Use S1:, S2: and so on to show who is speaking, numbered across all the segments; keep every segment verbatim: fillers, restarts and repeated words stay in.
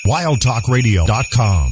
S1: wild talk radio dot com.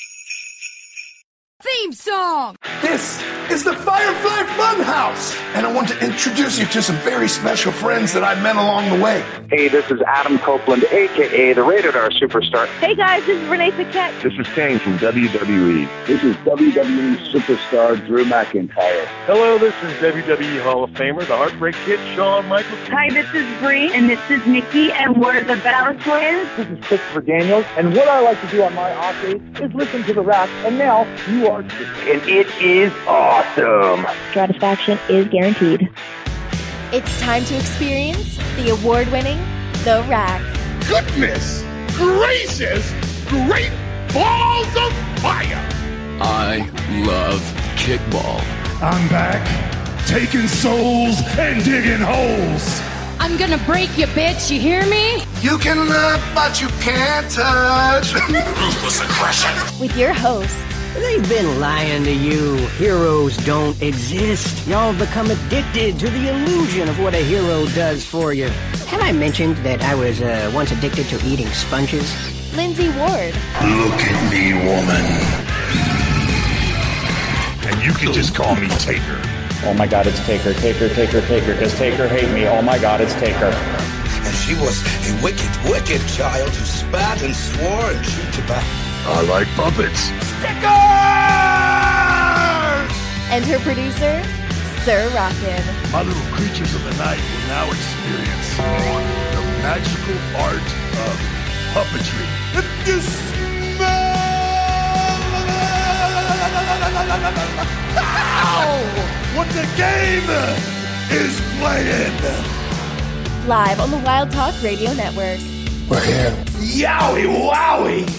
S2: Theme song!
S3: This is the Firefly Funhouse, and I want to introduce you to some very special friends that I met along the way.
S4: Hey, this is Adam Copeland, a k a the Rated R Superstar.
S5: Hey guys, this is Renee Paquette.
S6: This is Kane from W W E.
S7: This is W W E Superstar Drew McIntyre.
S8: Hello, this is W W E Hall of Famer, the Heartbreak Kid, Shawn Michaels.
S5: Hi, this is Bree, and this is Nikki, and we're the Battle Twins.
S9: This is Christopher Daniels, and what I like to do on my off days is listen to the rap, and now you are.
S4: And it is awesome.
S10: Satisfaction is guaranteed.
S11: It's time to experience the award-winning The Rack.
S12: Goodness gracious, great balls of fire!
S13: I love kickball.
S14: I'm back, taking souls and digging holes.
S2: I'm gonna break you, bitch, you hear me?
S3: You can love, but you can't touch.
S12: Ruthless aggression.
S11: With your host,
S15: They've been lying to you. Heroes don't exist. Y'all become addicted to the illusion of what a hero does for you. Have I mentioned that I was uh, once addicted to eating sponges?
S11: Lindsay Ward.
S12: Look at me, woman.
S14: And you can just call me Taker.
S16: Oh my God, it's Taker, Taker, Taker, Taker. Does Taker hate me? Oh my God, it's Taker.
S17: And she was a wicked, wicked child who spat and swore and chewed tobacco.
S14: I like puppets.
S3: Stickers!
S11: And her producer, Sir Rockin'.
S14: My little creatures of the night will now experience the magical art of puppetry.
S3: If you smell what the game is playing.
S11: Live on the Wild Talk Radio Network.
S3: We're here. Yowie wowie!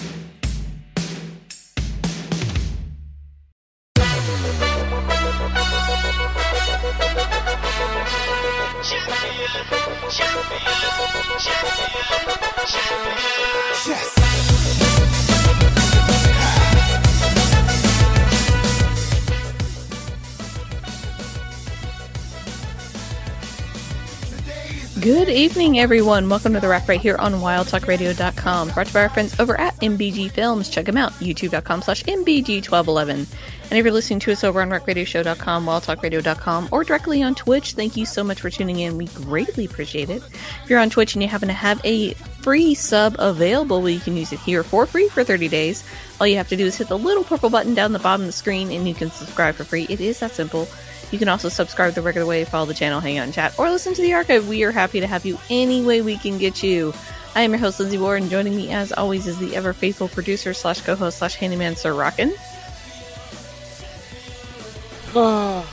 S18: Good evening, everyone. Welcome to The Rack right here on wild talk radio dot com. Brought to you by our friends over at M B G Films. Check them out, youtube dot com slash M B G twelve eleven. And if you're listening to us over on rec radio show dot com, wild talk radio dot com, or directly on Twitch, thank you so much for tuning in. We greatly appreciate it. If you're on Twitch and you happen to have a free sub available, well, you can use it here for free for thirty days. All you have to do is hit the little purple button down the bottom of the screen and you can subscribe for free. It is that simple. You can also subscribe the regular way, follow the channel, hang out and chat, or listen to the archive. We are happy to have you any way we can get you. I am your host, Lindsay Ward, and joining me as always is the ever-faithful producer slash co-host slash handyman, Sir Rockin'. Oh.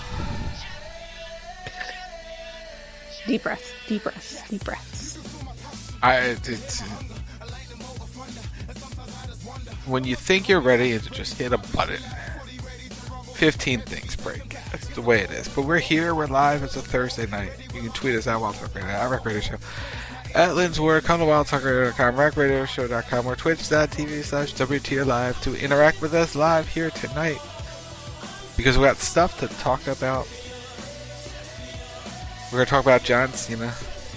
S18: Deep breaths, deep breaths, deep breaths.
S19: I, it's, when you think you're ready to just hit a button, fifteen things break. That's the way it is. But we're here, we're live, it's a Thursday night. You can tweet us at Wild Talk Radio, at Rec Radio Show, at Lynn's Word, come to wild talk radio dot com, rec radio show dot com, or twitch dot t v slash W T R Live to interact with us live here tonight. Because we got stuff to talk about. We're going to talk about John Cena.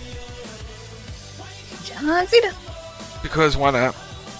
S18: John Cena.
S19: Because why not?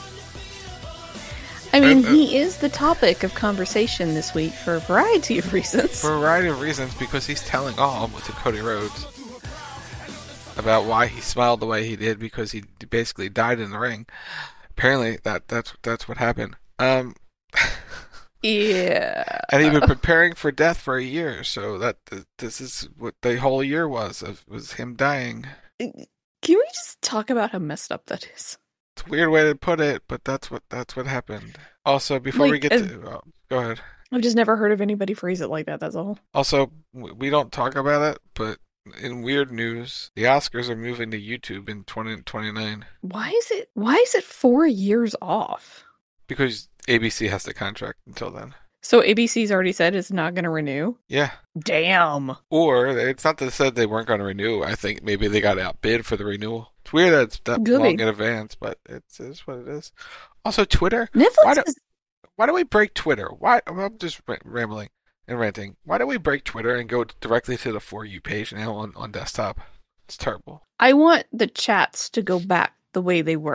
S18: I mean, uh, uh, he is the topic of conversation this week for a variety of reasons.
S19: For a variety of reasons, because he's telling all to Cody Rhodes about why he smiled the way he did, because he basically died in the ring. Apparently, that that's that's what happened. Um,
S18: yeah.
S19: And he'd been preparing for death for a year, so that this is what the whole year was, of, was him dying.
S18: Can we just talk about how messed up that is?
S19: It's a weird way to put it, but that's what that's what happened. Also, before
S18: like,
S19: we get
S18: uh,
S19: to... Oh, go ahead.
S18: I've just never heard of anybody phrase it like that, that's all.
S19: Also, we don't talk about it, but in weird news, the Oscars are moving to YouTube in twenty twenty-nine.
S18: Why is it, why is it four years off?
S19: Because A B C has the contract until then.
S18: So A B C's already said it's not going to renew?
S19: Yeah.
S18: Damn.
S19: Or, it's not that they said they weren't going to renew. I think maybe they got outbid for the renewal. It's weird that it's that
S18: Good.
S19: long in advance, but it's, it's what it is. Also, Twitter.
S18: Netflix
S19: why do,
S18: is...
S19: why do we break Twitter? Why? I'm just rambling and ranting. Why do we break Twitter and go directly to the For You page now on, on desktop? It's terrible.
S18: I want the chats to go back the way they were.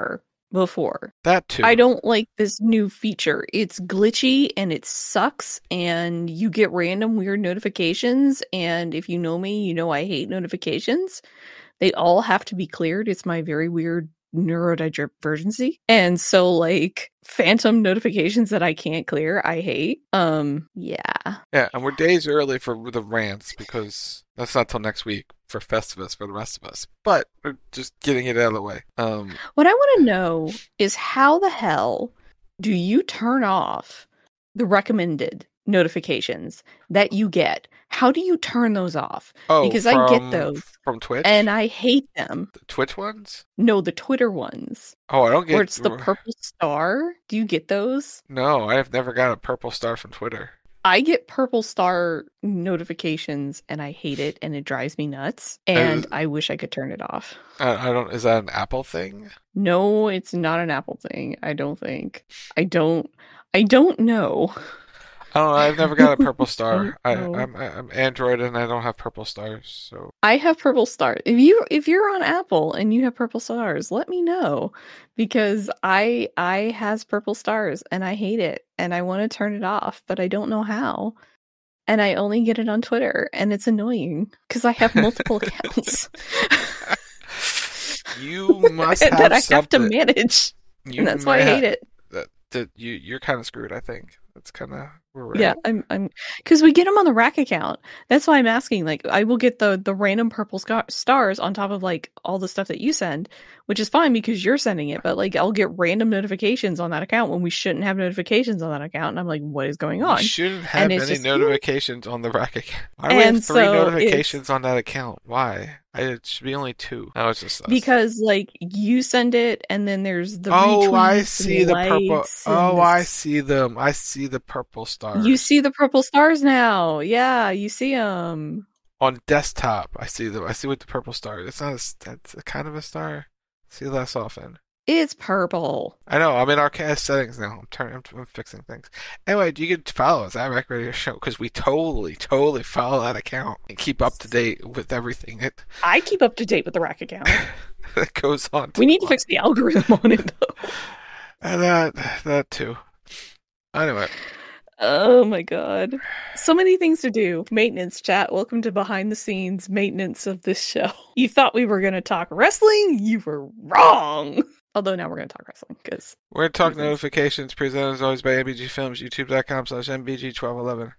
S18: before.
S19: That too.
S18: I don't like this new feature. It's glitchy and it sucks, and you get random weird notifications, and if you know me, you know I hate notifications. They all have to be cleared. It's my very weird neurodivergency. And so, like, phantom notifications that I can't clear, I hate. Um, yeah.
S19: Yeah, and we're days early for the rants because that's not till next week for Festivus for the rest of us. But we're just getting it out of the way. Um,
S18: what I want to know is how the hell do you turn off the recommended notifications that you get? How do you turn those off?
S19: Oh,
S18: because
S19: from,
S18: I get those
S19: from Twitch,
S18: and I hate them.
S19: The Twitch ones?
S18: No, the Twitter ones.
S19: Oh, I don't get.
S18: Where it's the purple star. Do you get those?
S19: No, I have never got a purple star from Twitter.
S18: I get purple star notifications, and I hate it, and it drives me nuts. And uh, I wish I could turn it off.
S19: I, I don't. Is that an Apple thing?
S18: No, it's not an Apple thing. I don't think. I don't. I don't know.
S19: I don't know. I've never got a purple star. I, I'm I'm Android and I don't have purple stars. So
S18: I have purple stars. If you if you're on Apple and you have purple stars, let me know, because I I has purple stars and I hate it and I want to turn it off, but I don't know how. And I only get it on Twitter, and it's annoying because I have multiple accounts.
S19: You must have
S18: that I
S19: something.
S18: have to manage,
S19: you
S18: and that's why I hate it.
S19: That, that you you're kind of screwed. I think that's kind of where we're
S18: yeah.
S19: at.
S18: I'm I'm because we get them on the Rack account. That's why I'm asking. Like, I will get the the random purple sc- stars on top of like all the stuff that you send, which is fine because you're sending it. But like, I'll get random notifications on that account when we shouldn't have notifications on that account, and I'm like, what is going on?
S19: We shouldn't have any just, notifications on the Rack account. Why do we have three
S18: so
S19: notifications on that account? Why? I, it should be only two. No, it's just us.
S18: Because like you send it, and then there's the
S19: oh,
S18: retweets
S19: I see
S18: and the,
S19: the purple. Oh,
S18: the...
S19: I see them. I see the purple stars.
S18: You see the purple stars now. Yeah, you see them
S19: on desktop. I see them. I see with the purple star. It's not a. That's a kind of a star. I see less often.
S18: It's purple.
S19: I know. I'm in our cast settings now. I'm turning. I'm, I'm fixing things. Anyway, you can follow us at Rec Radio Show because we totally, totally follow that account and keep up to date with everything. It,
S18: I keep up to date with the Rack account.
S19: that goes on.
S18: We need to fix the algorithm on it though.
S19: And that that too. Anyway.
S18: Oh my god. So many things to do. Maintenance chat. Welcome to behind the scenes maintenance of this show. You thought we were going to talk wrestling? You were wrong. Although now we're going to talk wrestling because
S19: we're going to talk notifications presented as always by M B G Films, youtube.com slash MBG twelve eleven.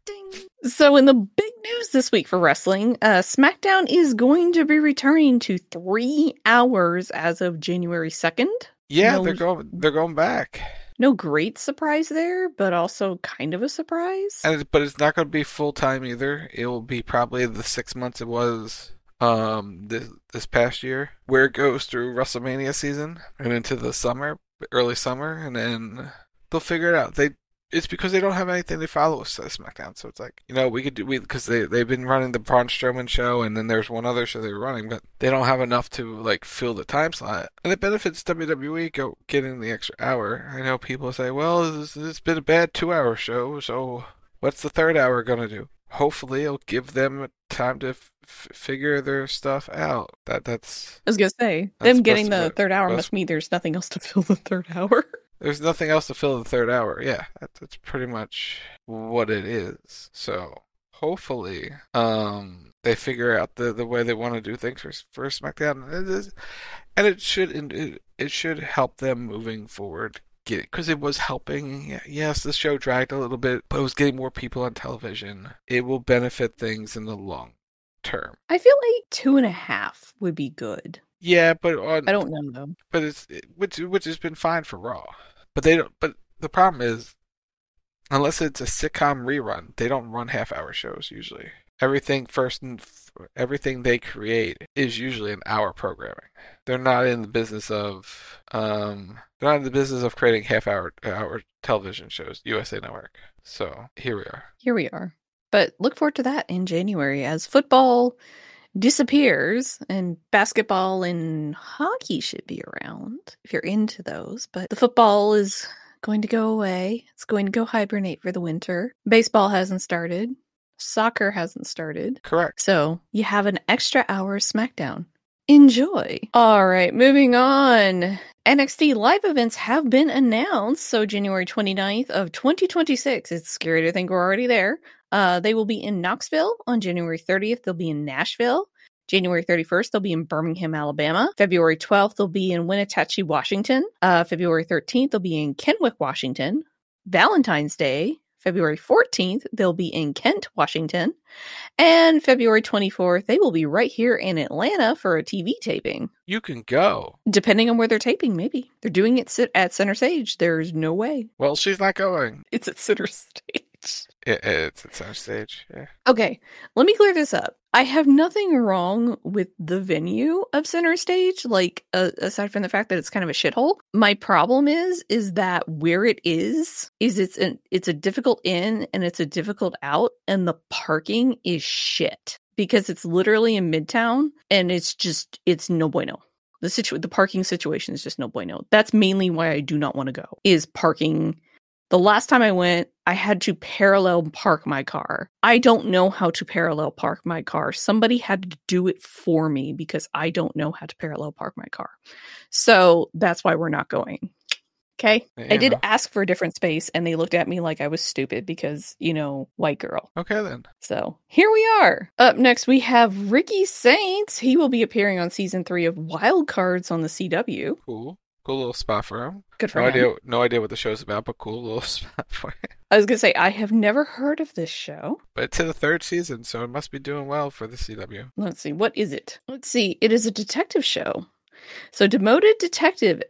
S18: So in the big news this week for wrestling, uh, SmackDown is going to be returning to three hours as of January second.
S19: Yeah,
S18: no,
S19: they're going they're going back.
S18: No great surprise there, but also kind of a surprise.
S19: And it, but it's not going to be full time either. It will be probably the six months it was um this this past year, where it goes through WrestleMania season and into the summer, early summer, and then they'll figure it out. They it's because they don't have anything to follow us at SmackDown, so it's like, you know, we could do we because they they've been running the Braun Strowman show, and then there's one other show they were running, but they don't have enough to like fill the time slot, and it benefits W W E go getting the extra hour. I know people say, well, this it's been a bad two hour show, so what's the third hour gonna do? Hopefully, it'll give them time to f- figure their stuff out. That that's.
S18: I was gonna say them getting the third hour must mean there's nothing else to fill the third hour.
S19: There's nothing else to fill the third hour. Yeah, that, that's pretty much what it is. So hopefully, um, they figure out the, the way they want to do things for for SmackDown, and it, is, and it should it, it should help them moving forward. Get it because it was helping. Yes, the show dragged a little bit, but it was getting more people on television. It will benefit things in the long term.
S18: I feel like two and a half would be good.
S19: Yeah, but on,
S18: I don't know though.
S19: But it's which which has been fine for Raw. But they don't. But the problem is, unless it's a sitcom rerun, they don't run half-hour shows usually. Everything first and everything they create is usually an hour programming. They're not in the business of um. They're not in the business of creating half-hour hour television shows. U S A Network. So here we are.
S18: Here we are. But look forward to that in January as football disappears and basketball and hockey should be around if you're into those, but the football is going to go away. It's going to go hibernate for the winter. Baseball hasn't started. Soccer hasn't started.
S19: Correct.
S18: So you have an extra hour of SmackDown. Enjoy. All right, moving on. N X T live events have been announced. So January twenty-ninth of twenty twenty-six. It's scary to think we're already there. Uh, they will be in Knoxville. On January thirtieth, they'll be in Nashville. January thirty-first, they'll be in Birmingham, Alabama. February twelfth, they'll be in Winnetachee, Washington. Uh, February thirteenth, they'll be in Kennewick, Washington. Valentine's Day, February fourteenth, they'll be in Kent, Washington. And February twenty-fourth, they will be right here in Atlanta for a T V taping.
S19: You can go.
S18: Depending on where they're taping, maybe. They're doing it sit at Center Stage. There's no way.
S19: Well, she's not going.
S18: It's at Center Stage.
S19: It, it's at Center Stage, yeah.
S18: Okay, let me clear this up. I have nothing wrong with the venue of Center Stage, like, uh, aside from the fact that it's kind of a shithole. My problem is, is that where it is, is it's an, it's a difficult in and it's a difficult out, and the parking is shit. Because it's literally in Midtown, and it's just, it's no bueno. The situ- the parking situation is just no bueno. That's mainly why I do not want to go, is parking. The last time I went, I had to parallel park my car. I don't know how to parallel park my car. Somebody had to do it for me because I don't know how to parallel park my car. So that's why we're not going. Okay? Yeah. I did ask for a different space, and they looked at me like I was stupid because, you know, white girl.
S19: Okay, then.
S18: So here we are. Up next, we have Ricky Saints. He will be appearing on season three of Wild Cards on the C W.
S19: Cool. Cool little spot for him.
S18: Good for
S19: no
S18: him.
S19: Idea, no idea what the show's about, but cool little spot for him.
S18: I was going to say, I have never heard of this show.
S19: But it's in the third season, so it must be doing well for the C W.
S18: Let's see. What is it? Let's see. It is a detective show. So demoted detective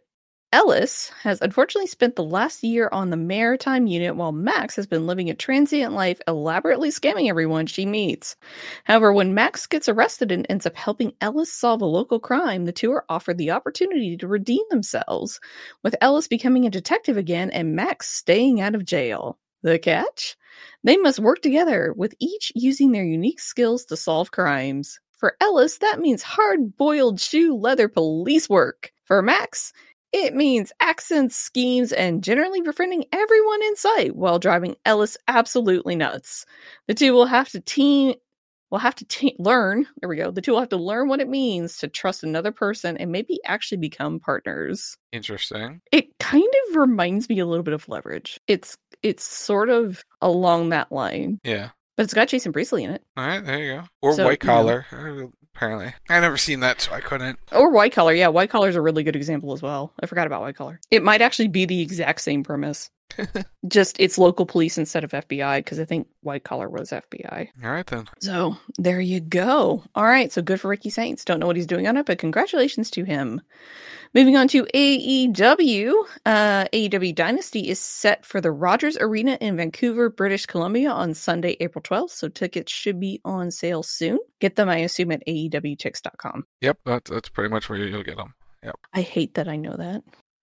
S18: Ellis has unfortunately spent the last year on the maritime unit, while Max has been living a transient life, elaborately scamming everyone she meets. However, when Max gets arrested and ends up helping Ellis solve a local crime, the two are offered the opportunity to redeem themselves, with Ellis becoming a detective again and Max staying out of jail. The catch? They must work together, with each using their unique skills to solve crimes. For Ellis, that means hard-boiled shoe leather police work. For Max, it means accents, schemes, and generally befriending everyone in sight while driving Ellis absolutely nuts. The two will have to team, will have to te- learn, there we go, the two will have to learn what it means to trust another person and maybe actually become partners.
S19: Interesting.
S18: It kind of reminds me a little bit of Leverage. It's, it's sort of along that line.
S19: Yeah.
S18: But it's got Jason Priestley in it.
S19: All right, there you go. Or
S18: so,
S19: White Collar,
S18: you know.
S19: Apparently. I never seen that, so I couldn't.
S18: Or White Collar, yeah. White Collar is a really good example as well. I forgot about White Collar. It might actually be the exact same premise. Just it's local police instead of F B I, because I think White Collar was F B I.
S19: All right, then.
S18: So, there you go. All right, so good for Ricky Saints. Don't know what he's doing on it, but congratulations to him. Moving on to A E W. Uh, A E W Dynasty is set for the Rogers Arena in Vancouver, British Columbia on Sunday, April twelfth, so tickets should be on sale soon. Get them, I assume, at A E W tix dot com.
S19: Yep, that's, that's pretty much where you'll get them. Yep.
S18: I hate that I know that.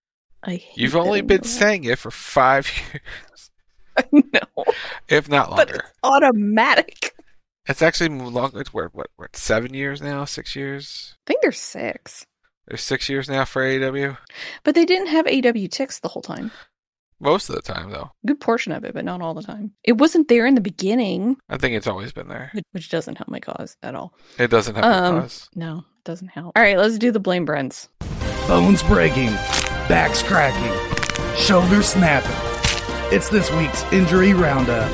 S18: I hate
S19: You've only been
S18: that.
S19: saying it for five years.
S18: I know.
S19: If not longer.
S18: But it's automatic.
S19: It's actually longer. It's what, what, what, seven years now? Six years?
S18: I think there's six.
S19: There's six years now for A E W?
S18: But they didn't have A E W Tix the whole time.
S19: Most of the time, though.
S18: Good portion of it, but not all the time. It wasn't there in the beginning.
S19: I think it's always been there.
S18: Which doesn't help my cause at all.
S19: It doesn't help
S18: um,
S19: my cause.
S18: No, it doesn't help. All right, let's do the Blame Brents.
S20: Bones breaking, backs cracking, shoulders snapping. It's this week's Injury Roundup.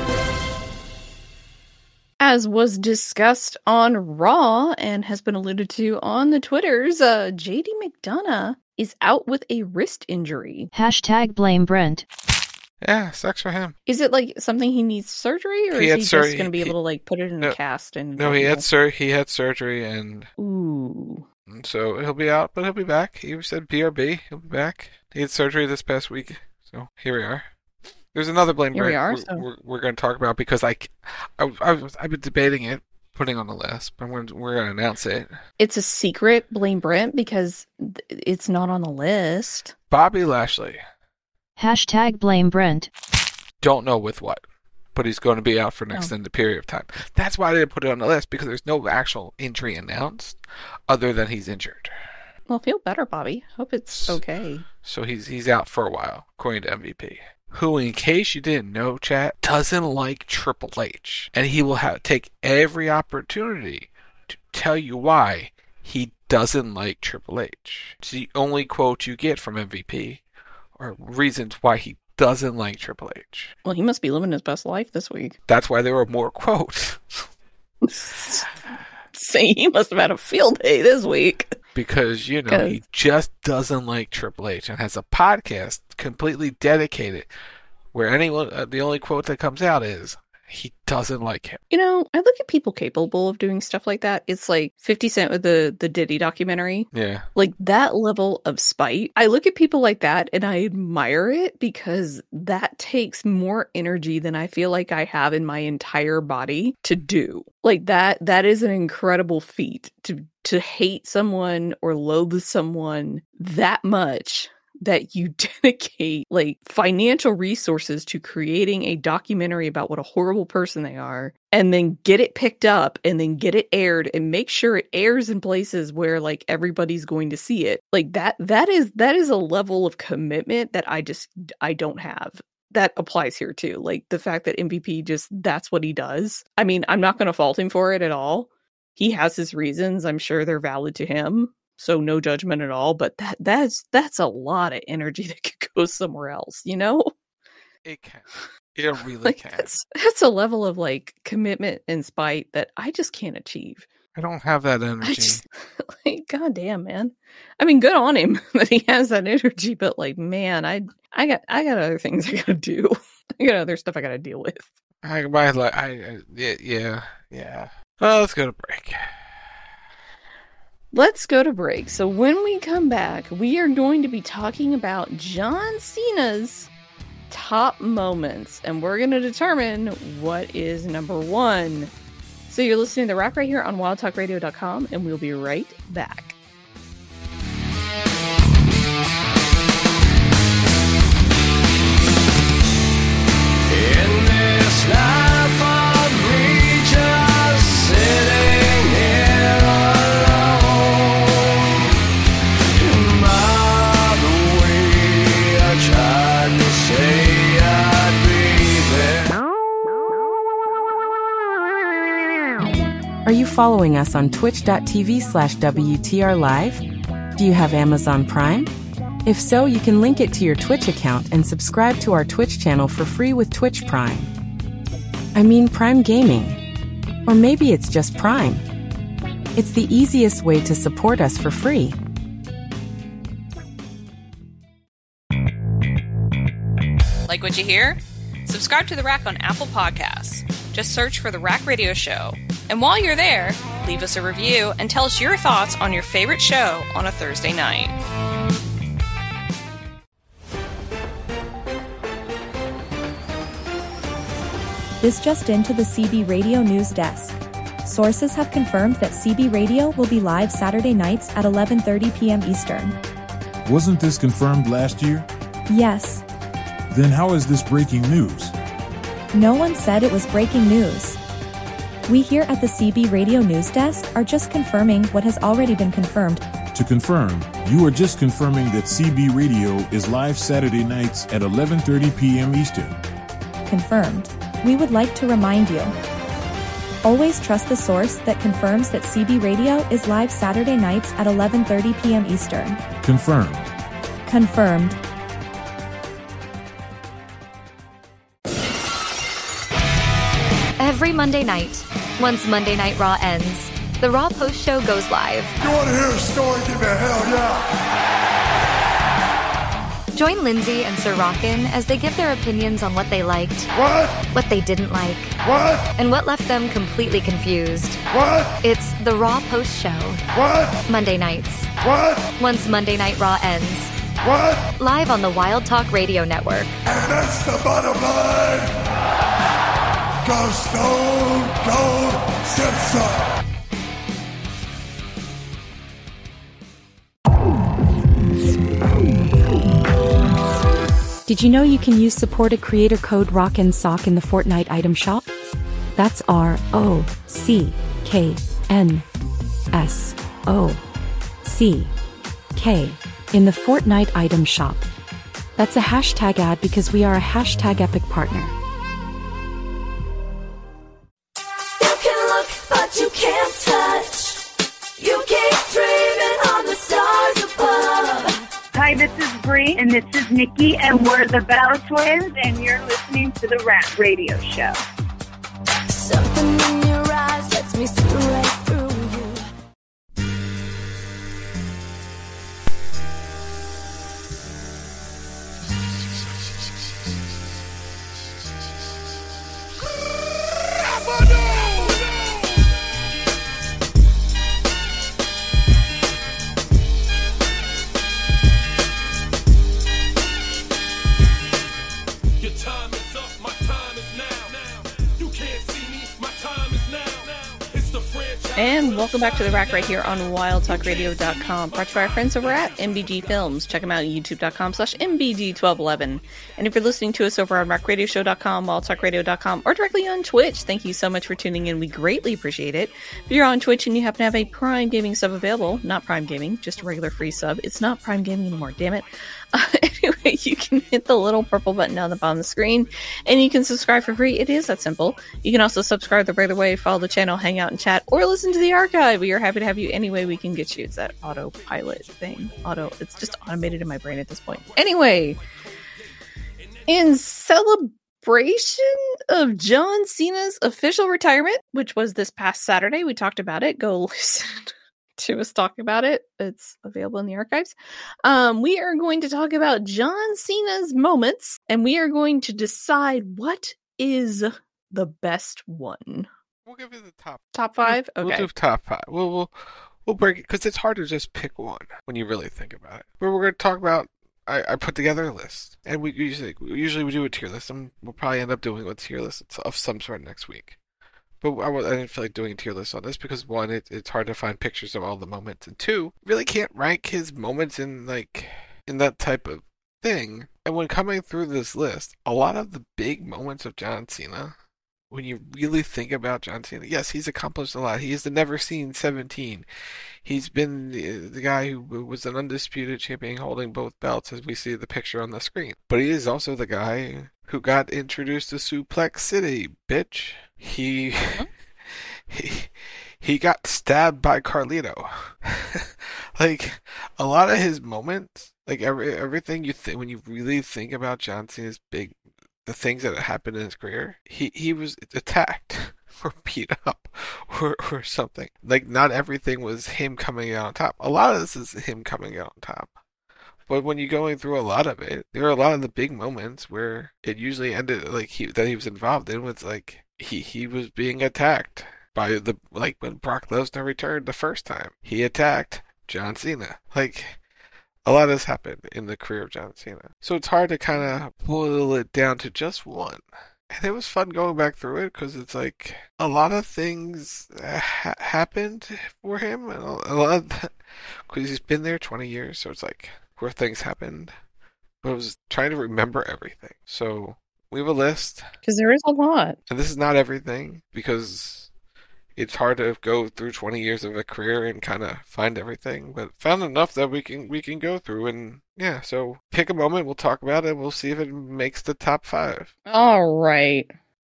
S18: As was discussed on Raw and has been alluded to on the Twitters, uh, J D McDonough is out with a wrist injury.
S21: Hashtag blame Brent.
S19: Yeah, sucks for him.
S18: Is it like something he needs surgery, or
S19: he
S18: is he
S19: sur-
S18: just going to be
S19: he,
S18: able to like put it in
S19: no,
S18: a cast? And
S19: no, he had sur- he had surgery and
S18: ooh,
S19: and so he'll be out, but he'll be back. He said B R B, he'll be back. He had surgery this past week, so here we are. There's another blame
S18: Here we are,
S19: we're,
S18: so.
S19: we're, we're going to talk about because I, I, I was, I've been debating it, putting on the list, but we're, we're going to announce it.
S18: It's a secret Blame Brent because it's not on the list.
S19: Bobby Lashley.
S21: Hashtag blame Brent.
S19: Don't know with what, but he's going to be out for an
S18: Oh.
S19: extended period of time. That's why I didn't put it on the list, because there's no actual injury announced other than he's injured.
S18: Well, feel better, Bobby. Hope it's okay.
S19: So he's he's out for a while, according to M V P. Who, in case you didn't know, chat, doesn't like Triple H. And he will have take every opportunity to tell you why he doesn't like Triple H. It's the only quote you get from M V P, or reasons why he doesn't like Triple H.
S18: Well, he must be living his best life this week.
S19: That's why there were more quotes.
S18: Say he must have had a field day this week.
S19: Because, you know, he just doesn't like Triple H and has a podcast completely dedicated where anyone, uh, the only quote that comes out is, he doesn't like him.
S18: You know, I look at people capable of doing stuff like that. It's like fifty Cent with the, the Diddy documentary.
S19: Yeah.
S18: Like that level of spite. I look at people like that and I admire it because that takes more energy than I feel like I have in my entire body to do. Like that, that is an incredible feat to, to hate someone or loathe someone that much that you dedicate like financial resources to creating a documentary about what a horrible person they are, and then get it picked up and then get it aired and make sure it airs in places where like everybody's going to see it. Like that, that is, that is a level of commitment that I just, I don't have. That applies here too. Like the fact that M V P just, that's what he does. I mean, I'm not going to fault him for it at all. He has his reasons. I'm sure they're valid to him. So no judgment at all, but that that's that's a lot of energy that could go somewhere else, you know?
S19: It can. It really
S18: like,
S19: can.
S18: That's, that's a level of like commitment and spite that I just can't achieve.
S19: I don't have that energy.
S18: I just, like, goddamn, man. I mean, good on him that he has that energy, but like, man, I I got I got other things I gotta do. I got other stuff I gotta deal with.
S19: I my like I, I yeah yeah yeah. Well, let's go to break.
S18: Let's go to break. So when we come back, we are going to be talking about John Cena's top moments, and we're going to determine what is number one. So you're listening to The Rack right here on wild talk radio dot com, and we'll be right back.
S12: In this life of me just sitting here alone, and by the way I tried to say I'd be there.
S1: Are you following us on twitch.tv slash WTR Live? Do you have Amazon Prime? If so, you can link it to your Twitch account and subscribe to our Twitch channel for free with Twitch Prime. I mean Prime Gaming. Or maybe it's just Prime. It's the easiest way to support us for free.
S22: Like what you hear? Subscribe to The Rack on Apple Podcasts. Just search for The Rack Radio Show. And while you're there, leave us a review and tell us your thoughts on your favorite show on a Thursday night.
S23: This just into the C B Radio News Desk. Sources have confirmed that C B Radio will be live Saturday nights at eleven thirty p.m. Eastern.
S24: Wasn't this confirmed last year?
S23: Yes.
S24: Then how is this breaking news?
S23: No one said it was breaking news. We here at the C B Radio News Desk are just confirming what has already been confirmed.
S24: To confirm, you are just confirming that C B Radio is live Saturday nights at eleven thirty p.m. Eastern.
S23: Confirmed. We would like to remind you. Always trust the source that confirms that C B Radio is live Saturday nights at eleven thirty p.m. Eastern.
S24: Confirmed.
S23: Confirmed.
S25: Every Monday night, once Monday Night Raw ends, the Raw Post Show goes live.
S12: You want to hear a story? Give me a hell yeah!
S25: Join Lindsay and Sir Rockin' as they give their opinions on what they liked,
S12: what?
S25: what they didn't like,
S12: what?
S25: and what left them completely confused.
S12: What?
S25: It's the Raw Post Show.
S12: What?
S25: Monday nights.
S12: What?
S25: Once Monday Night Raw ends.
S12: What?
S25: Live on the Wild Talk Radio Network.
S12: And that's the bottom line. Go Stone Cold Simpson.
S23: Did you know you can use supported creator code ROCKNSOCK in the Fortnite item shop? That's R O C K N S O C K in the Fortnite item shop. That's a hashtag ad because we are a hashtag epic partner.
S26: You can look, but you can't touch. You keep dreaming
S5: Emily. And this is Nikki, and we're the Bell Twins, and you're listening to the Rat Radio Show.
S6: Something in your eyes lets me see right through you.
S18: And welcome back to The Rack right here on wild talk radio dot com. Brought to you by our friends over at M B G Films. Check them out at youtube.com slash MBG1211. And if you're listening to us over on rack radio show dot com, wild talk radio dot com, or directly on Twitch, thank you so much for tuning in. We greatly appreciate it. If you're on Twitch and you happen to have a Prime Gaming sub available, not Prime Gaming, just a regular free sub. It's not Prime Gaming anymore, damn it. Uh, anyway, you can hit the little purple button down the bottom of the screen, and you can subscribe for free. It is that simple. You can also subscribe the regular way, follow the channel, hang out and chat, or listen to the archive. We are happy to have you any way we can get you. It's that autopilot thing. Auto. It's just automated in my brain at this point. Anyway, in celebration of John Cena's official retirement, which was this past Saturday, we talked about it. Go listen to us talk about it. It's available in the archives. Um, we are going to talk about John Cena's moments, and we are going to decide what is the best one.
S19: We'll give you the top
S18: top five. Okay,
S19: we'll do top five. We'll we'll we'll break it because it's hard to just pick one when you really think about it. But we're going to talk about. I, I put together a list, and we usually usually we do a tier list, and we'll probably end up doing a tier list of some sort next week. But I, I didn't feel like doing a tier list on this because one, it, it's hard to find pictures of all the moments, and two, really can't rank his moments in like in that type of thing. And when coming through this list, a lot of the big moments of John Cena, when you really think about John Cena, yes, he's accomplished a lot. He is the never seen seventeen. He's been the, the guy who was an undisputed champion holding both belts, as we see the picture on the screen. But he is also the guy who got introduced to Suplex City, bitch. He he he got stabbed by Carlito. Like a lot of his moments, like every everything you think when you really think about John Cena's big, the things that happened in his career, he he was attacked or beat up or or something. Like not everything was him coming out on top. A lot of this is him coming out on top. But when you're going through a lot of it, there are a lot of the big moments where it usually ended like he that he was involved in was like he he was being attacked by the like when Brock Lesnar returned the first time. He attacked John Cena. Like a lot of this happened in the career of John Cena. So it's hard to kind of boil it down to just one. And it was fun going back through it because it's like a lot of things ha- happened for him. And a lot of because he's been there twenty years. So it's like where things happened. But I was trying to remember everything. So we have a list.
S18: Because there is a lot.
S19: And this is not everything because it's hard to go through twenty years of a career and kind of find everything, but found enough that we can we can go through. And yeah, so pick a moment, we'll talk about it, we'll see if it makes the top five.
S18: All right.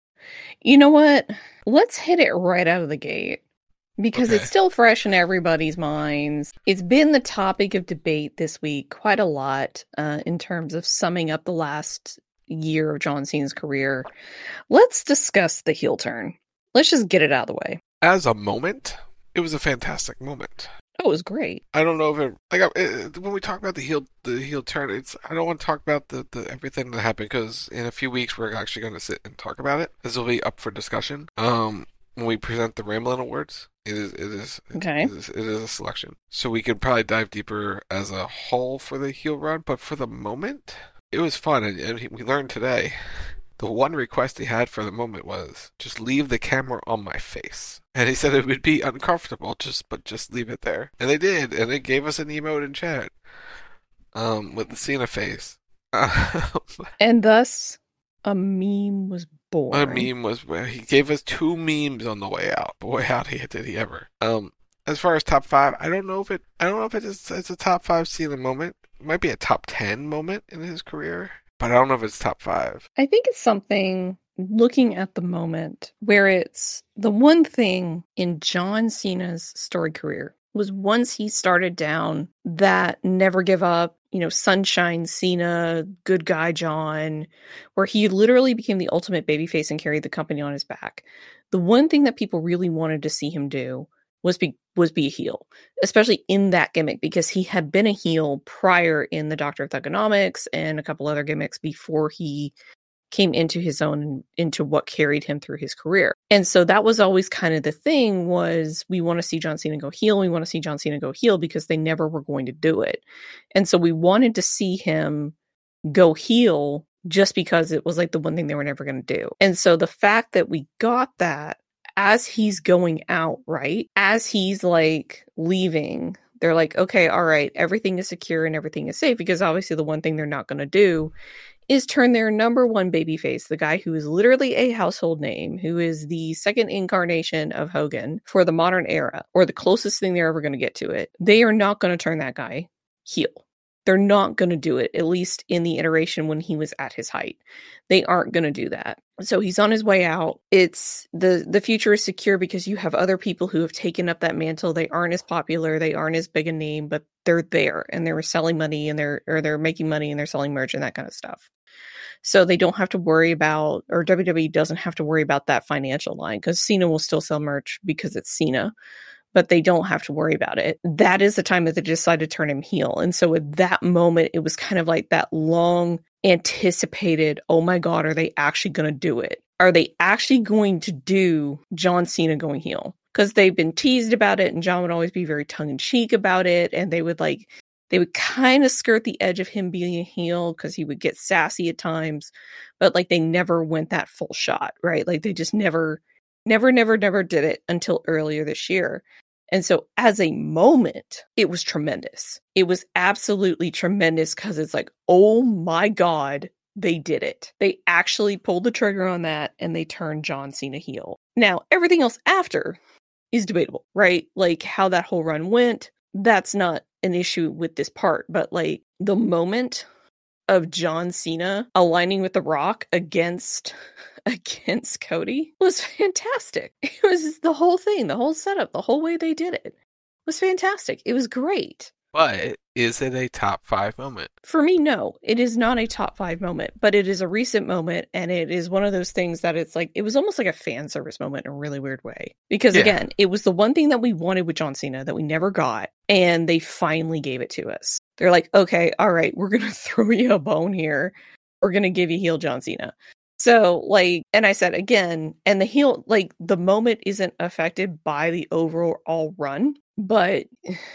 S18: You know what? Let's hit it right out of the gate because okay. It's still fresh in everybody's minds. It's been the topic of debate this week quite a lot uh, in terms of summing up the last year of John Cena's career. Let's discuss the heel turn. Let's just get it out of the way.
S19: As a moment, it was a fantastic moment.
S18: Oh, it was great.
S19: I don't know if it like it, when we talk about the heel the heel turn, it's I don't want to talk about the, the everything that happened because in a few weeks we're actually going to sit and talk about it. This will be up for discussion. Um, when we present the Ramblin' Awards, it is it is
S18: okay.
S19: It is, it is a selection, so we could probably dive deeper as a whole for the heel run. But for the moment, it was fun, and, and we learned today. The one request he had for the moment was just leave the camera on my face. And he said it would be uncomfortable, just but just leave it there. And they did, and it gave us an emote in chat um, with the Cena face.
S18: And thus, a meme was born.
S19: A meme was he gave us two memes on the way out. Boy, howdy did he ever. Um, as far as top five, I don't know if it. I don't know if it is. It's a top five Cena moment. It might be a top ten moment in his career. But I don't know if it's top five.
S18: I think it's something, looking at the moment, where it's the one thing in John Cena's storied career was once he started down that never give up, you know, Sunshine Cena, good guy John, where he literally became the ultimate babyface and carried the company on his back. The one thing that people really wanted to see him do was be was be a heel, especially in that gimmick, because he had been a heel prior in the Doctor of Thugonomics and a couple other gimmicks before he came into his own and into what carried him through his career. And so that was always kind of the thing, was we want to see John Cena go heel. We want to see John Cena go heel because they never were going to do it. And so we wanted to see him go heel just because it was like the one thing they were never going to do. And so the fact that we got that as he's going out, right? As he's like leaving, they're like, okay, all right, everything is secure and everything is safe, because obviously the one thing they're not going to do is turn their number one babyface, the guy who is literally a household name, who is the second incarnation of Hogan for the modern era, or the closest thing they're ever going to get to it. They are not going to turn that guy heel. They're not going to do it, at least in the iteration when he was at his height. They aren't going to do that. So he's on his way out. It's the, the future is secure because you have other people who have taken up that mantle. They aren't as popular. They aren't as big a name, but they're there and they're selling money and they're, or they're making money and they're selling merch and that kind of stuff. So they don't have to worry about, or W W E doesn't have to worry about that financial line, because Cena will still sell merch because it's Cena, but they don't have to worry about it. That is the time that they decided to turn him heel. And so at that moment, it was kind of like that long anticipated, oh my God, are they actually going to do it? Are they actually going to do John Cena going heel? Because they've been teased about it and John would always be very tongue in cheek about it. And they would like, they would kind of skirt the edge of him being a heel because he would get sassy at times, but like they never went that full shot, right? Like they just never, never, never, never did it until earlier this year. And so as a moment, it was tremendous. It was absolutely tremendous because it's like, oh my God, they did it. They actually pulled the trigger on that and they turned John Cena heel. Now, everything else after is debatable, right? Like how that whole run went, that's not an issue with this part, but like the moment of John Cena aligning with The Rock against against Cody was fantastic. It was the whole thing, the whole setup, the whole way they did it was fantastic. It was great.
S19: But is it a top five moment?
S18: For me, no. It is not a top five moment, but it is a recent moment, and it is one of those things that it's like, it was almost like a fan service moment in a really weird way. Because yeah. Again, it was the one thing that we wanted with John Cena that we never got, and they finally gave it to us. They're like, okay, all right, we're going to throw you a bone here. We're going to give you heel John Cena. So, like, and I said again, and the heel, like, the moment isn't affected by the overall run, but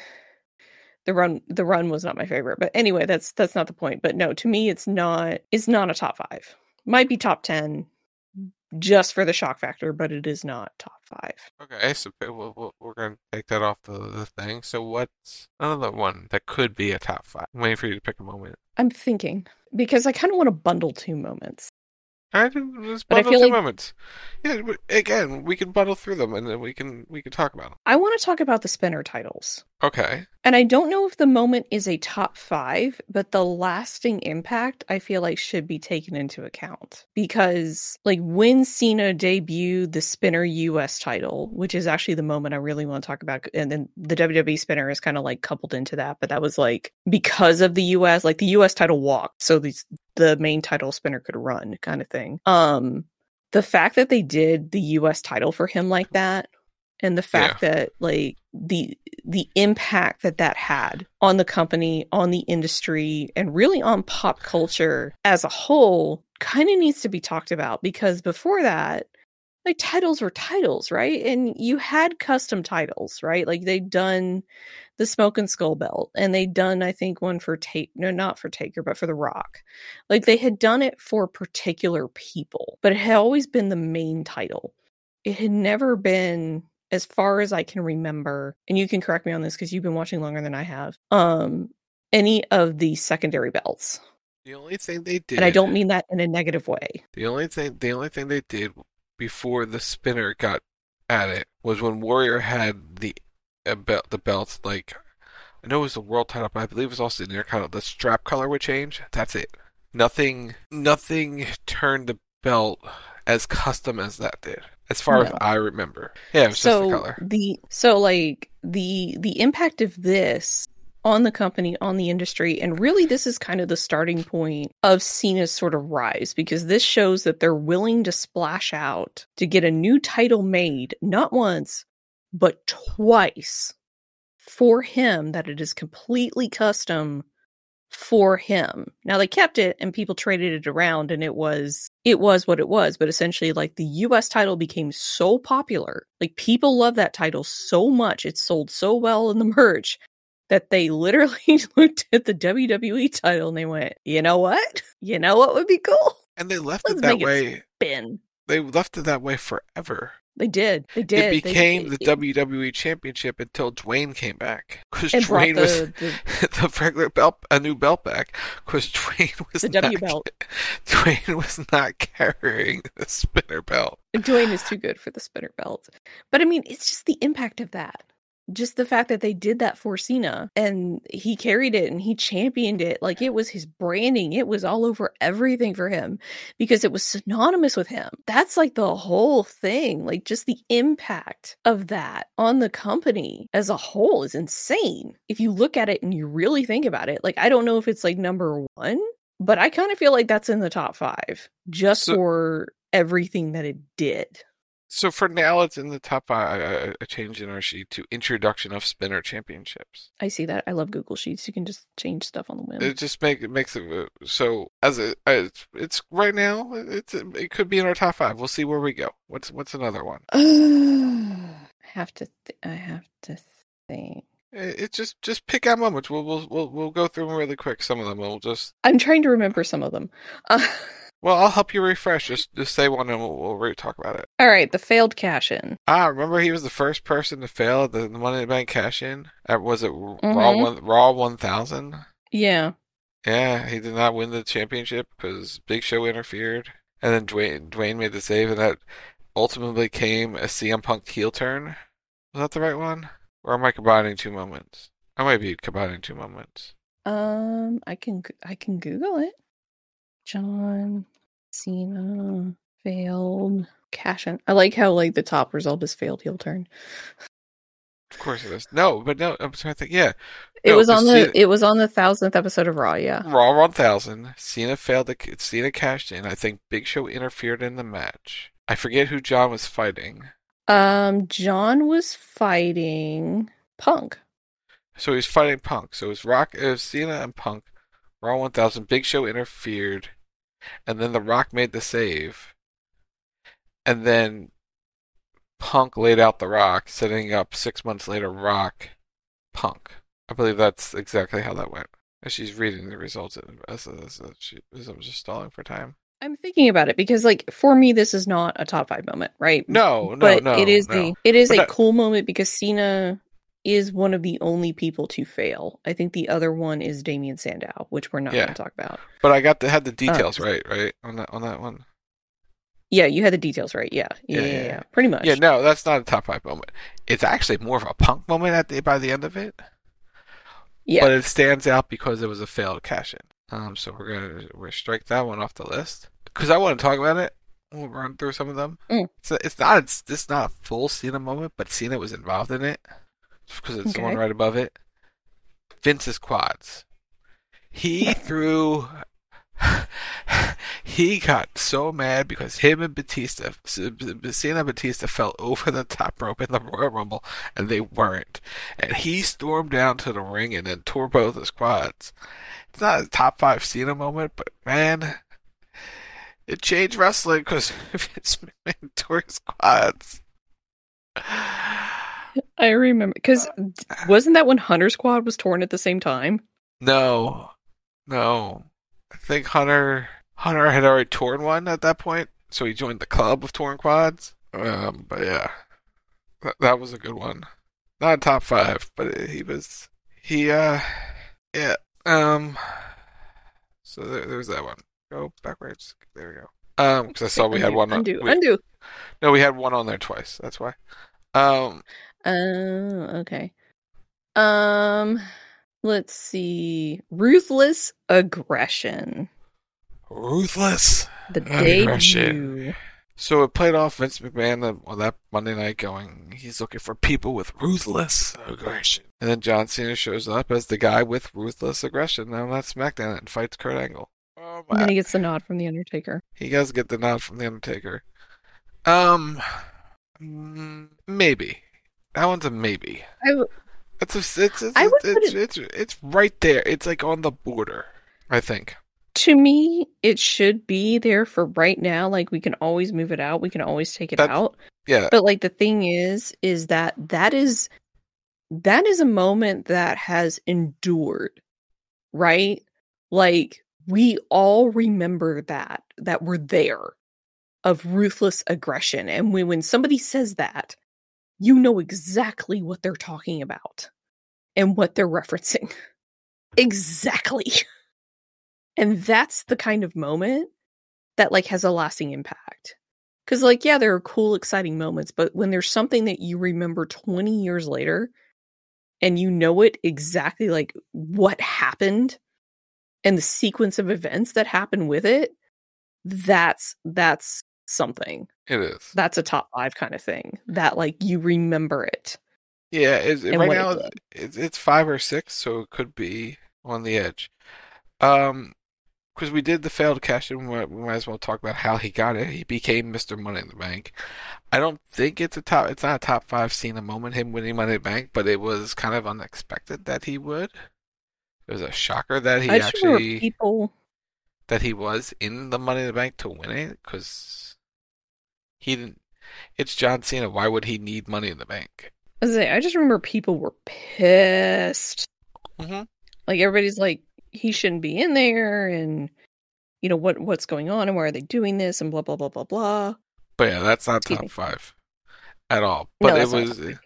S18: the run, the run was not my favorite. But anyway, that's that's not the point. But no, to me, it's not, it's not a top five. Might be top ten just for the shock factor, but it is not top five.
S19: Okay, so we'll, we're going to take that off the, the thing. So what's another one that could be a top five? I'm waiting for you to pick a moment.
S18: I'm thinking, because I kind of want to bundle two moments.
S19: All right, let's bundle two like, moments. Yeah, again, we can bundle through them and then we can we can talk about them.
S18: I want to talk about the spinner titles.
S19: Okay.
S18: And I don't know if the moment is a top five, but the lasting impact I feel like should be taken into account. Because like when Cena debuted the spinner U S title, which is actually the moment I really want to talk about, and then the W W E spinner is kind of like coupled into that, but that was like because of the U S, like the U S title walked, so these the main title spinner could run kind of thing. Um, the fact that they did the U S title for him like that, and the fact yeah. that like the the impact that that had on the company, on the industry, and really on pop culture as a whole kind of needs to be talked about, because before that, like titles were titles, right? And you had custom titles, right? Like they'd done the Smoke and Skull belt, and they'd done, I think, one for Taker, no, not for Taker, but for The Rock. Like they had done it for particular people, but it had always been the main title. It had never been, as far as I can remember, and you can correct me on this because you've been watching longer than I have, um, any of the secondary belts.
S19: The only thing they did,
S18: and I don't mean that in a negative way.
S19: The only thing, the only thing they did before the spinner got at it was when Warrior had the uh, belt, the belt. Like I know it was the world title, but I believe it was also the Intercontinental. The strap color would change. That's it. Nothing, nothing turned the belt as custom as that did. as far
S18: No.
S19: as I remember. Yeah, it was
S18: so
S19: just the color.
S18: the so like the the impact of this on the company, on the industry, and really this is kind of the starting point of Cena's sort of rise, because this shows that they're willing to splash out to get a new title made, not once, but twice for him, that it is completely custom for him. Now they kept it and people traded it around and it was it was what it was, but essentially like the U S title became so popular. Like people love that title so much. It sold so well in the merch that they literally looked at the W W E title and they went, you know what? You know what would be cool?
S19: And they left
S18: Let's
S19: it that
S18: make
S19: way.
S18: It spin.
S19: They left it that way forever.
S18: They did. They did.
S19: It became
S18: they,
S19: the
S18: it,
S19: W W E Championship until Dwayne came back. Because
S18: and brought
S19: Dwayne was
S18: the- the-
S19: the regular belt, a new belt back. Because Dwayne was
S18: the
S19: not,
S18: W belt.
S19: Dwayne was not carrying the spinner belt.
S18: Dwayne is too good for the spinner belt. But I mean, it's just the impact of that. Just the fact that they did that for Cena and he carried it and he championed it. Like it was his branding. It was all over everything for him because it was synonymous with him. That's like the whole thing. Like just the impact of that on the company as a whole is insane. If you look at it and you really think about it, like, I don't know if it's like number one, but I kind of feel like that's in the top five just
S19: So-
S18: for everything that it did.
S19: So for now, it's in the top five. I, I, I changed in our sheet to introduction of spinner championships.
S18: I see that. I love Google Sheets. You can just change stuff on the whim.
S19: It just make it makes it uh, so as it it's, it's right now. It's it could be in our top five. We'll see where we go. What's what's another one?
S18: I have to. Th- I have to think.
S19: It, it just just pick out moments. We'll we'll we'll we'll go through them really quick. Some of them we'll just.
S18: I'm trying to remember some of them. Uh,
S19: Well, I'll help you refresh. Just just say one and we'll, we'll re- talk about it.
S18: all right, the failed cash in.
S19: Ah, remember he was the first person to fail at the, the Money in the Bank cash in. Uh, was it Raw
S18: Mhm.
S19: one Raw one thousand?
S18: Yeah.
S19: Yeah, he did not win the championship because Big Show interfered, and then Dwayne Dwayne made the save, and that ultimately came a C M Punk heel turn. Was that the right one? Or am I combining two moments? I might be combining two moments.
S18: Um, I can. I can Google it. John Cena failed cash in. I like how like the top result is failed heel turn.
S19: Of course it is. No, but no, I'm trying to think. Yeah,
S18: It
S19: No,
S18: was on
S19: 'cause
S18: the.
S19: Cena-
S18: It was on the thousandth episode of Raw. Yeah.
S19: Raw one thousand. Cena failed. To, Cena cashed in. I think Big Show interfered in the match. I forget who John was fighting.
S18: Um, John was fighting Punk.
S19: So he was fighting Punk. So it was Rock, it was Cena and Punk. Raw one thousand. Big Show interfered, and then The Rock made the save, and then Punk laid out The Rock, setting up six months later Rock, Punk. I believe that's exactly how that went. As she's reading the results, as, as, as, she, as I'm just stalling for time.
S18: I'm thinking about it because, like, for me, this is not a top five moment, right?
S19: No, no,
S18: but
S19: no,
S18: it is
S19: no.
S18: a it is
S19: But
S18: a
S19: that-
S18: cool moment because Cena is one of the only people to fail. I think the other one is Damien Sandow, which we're not
S19: Yeah.
S18: going to talk about.
S19: But I got the had the details
S18: Uh,
S19: right, right on that on that one.
S18: Yeah, you had the details right. Yeah, yeah, yeah, yeah. Pretty much.
S19: Yeah, no, that's not a top five moment. It's actually more of a Punk moment at the by the end of it.
S18: Yeah.
S19: But it stands out because it was a failed cash in. Um, so we're gonna we're strike that one off the list because I want to talk about it. We'll run through some of them.
S18: Mm.
S19: It's it's not it's, it's not a full Cena moment, but Cena was involved in it because it's the one
S18: Okay.
S19: right above it. Vince's quads. He threw. He got so mad because him and Batista, Cena and Batista fell over the top rope in the Royal Rumble, and they weren't. And he stormed down to the ring and then tore both his quads. It's not a top five Cena moment, but man, it changed wrestling because Vince McMahon tore his quads.
S18: I remember because wasn't that when Hunter Squad was torn at the same time?
S19: No, no. I think Hunter Hunter had already torn one at that point, so he joined the club of torn quads. Um, but yeah, that, that was a good one. Not a top five, but he was he uh yeah um. So there, there's that one. Go backwards. There we go. Um, because I saw we had
S18: Undo,
S19: one. on-
S18: undo,
S19: we-
S18: undo.
S19: No, we had one on there twice. That's why. Um,
S18: Oh, okay. Um, let's see. Ruthless Aggression.
S19: Ruthless
S18: The
S19: Aggression.
S18: debut.
S19: So it played off Vince McMahon on that Monday night going, he's looking for people with ruthless aggression. And then John Cena shows up as the guy with ruthless aggression on that SmackDown and fights Kurt Angle. Um,
S18: And then he gets the nod from The Undertaker.
S19: He does get the nod from The Undertaker. Um, mm, maybe. That one's a maybe.
S18: I w-
S19: It's, a, it's, it's,
S18: I would
S19: it's,
S18: put
S19: it's,
S18: it-
S19: it's, it's right there. It's like on the border, I think.
S18: To me, it should be there for right now. Like, we can always move it out. We can always take it
S19: That's-
S18: out.
S19: Yeah.
S18: But, like, the thing is, is that that is, that is a moment that has endured, right? Like, we all remember that, that we're there, of ruthless aggression. And when, when somebody says that, you know exactly what they're talking about and what they're referencing. Exactly. And that's the kind of moment that, like, has a lasting impact. Because, like, yeah, there are cool, exciting moments, but when there's something that you remember twenty years later and you know it exactly, like, what happened and the sequence of events that happened with it, that's, that's something.
S19: It is.
S18: That's a top five kind of thing. That, like, you remember it.
S19: Yeah, it's,
S18: And
S19: right
S18: what it
S19: now
S18: did.
S19: it's, it's five or six, so it could be on the edge. Um, because we did the failed cash in, we we might as well talk about how he got it. He became Mister Money in the Bank. I don't think it's a top. It's not a top five Cena moment, him winning Money in the Bank, but it was kind of unexpected that he would. It was a shocker that he
S18: I just remember
S19: actually
S18: people.
S19: that he was in the Money in the Bank to win it because he didn't. It's John Cena. Why would he need Money in the Bank?
S18: I was say, I just remember people were pissed.
S19: Mm-hmm.
S18: Like, everybody's like, he shouldn't be in there, and, you know, what what's going on, and why are they doing this, and blah, blah, blah, blah, blah.
S19: But yeah, that's not
S18: Excuse
S19: top
S18: me.
S19: five at all.
S18: No,
S19: But it
S18: that's not
S19: was.
S18: top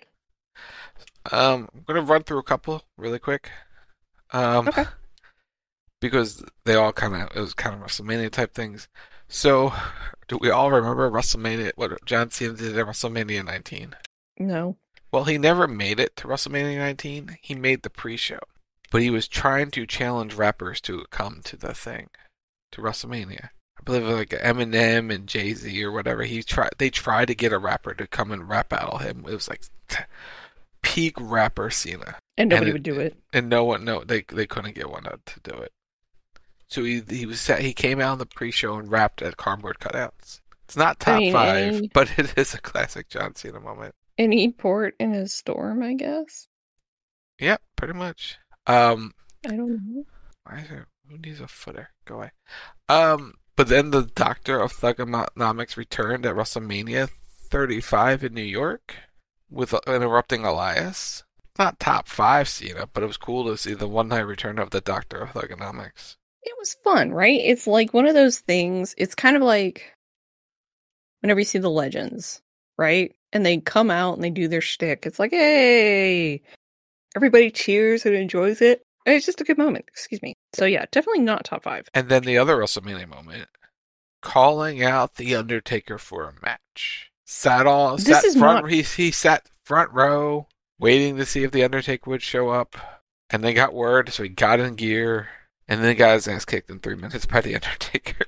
S19: Um, I'm gonna run through a couple really quick. Um,
S18: Okay.
S19: because they all kind of it was kind of WrestleMania type things. So, do we all remember WrestleMania? What John Cena did at WrestleMania nineteen?
S18: No.
S19: Well, he never made it to WrestleMania nineteen. He made the pre-show, but he was trying to challenge rappers to come to the thing, to WrestleMania. I believe it was like Eminem and Jay-Z or whatever. He tried. They tried to get a rapper to come and rap battle him. It was like peak rapper Cena,
S18: And nobody
S19: it-
S18: would do it.
S19: And no one, no, they they couldn't get one to do it. So he he was set, he came out in the pre-show and rapped at cardboard cutouts. It's not top
S18: I mean,
S19: five,
S18: any-
S19: but it is a classic John Cena moment.
S18: Any port in a storm, I guess.
S19: Yeah, pretty much. Um,
S18: I don't know.
S19: why is there, who needs a footer? Go away. Um, but then the Doctor of Thugonomics returned at WrestleMania thirty-five in New York with interrupting Elias. Not top five Cena, but it was cool to see the one night return of the Doctor of Thugonomics.
S18: It was fun, right? It's like one of those things. It's kind of like whenever you see the Legends, right? And they come out and they do their shtick. It's like, hey, everybody cheers and enjoys it. And it's just a good moment. Excuse me. So yeah, definitely not top five.
S19: And then the other WrestleMania moment, calling out the Undertaker for a match. Sat all
S18: This
S19: sat
S18: is
S19: front.
S18: not-
S19: He he sat front row, waiting to see if the Undertaker would show up. And they got word, so he got in gear, and then got his ass kicked in three minutes by the Undertaker.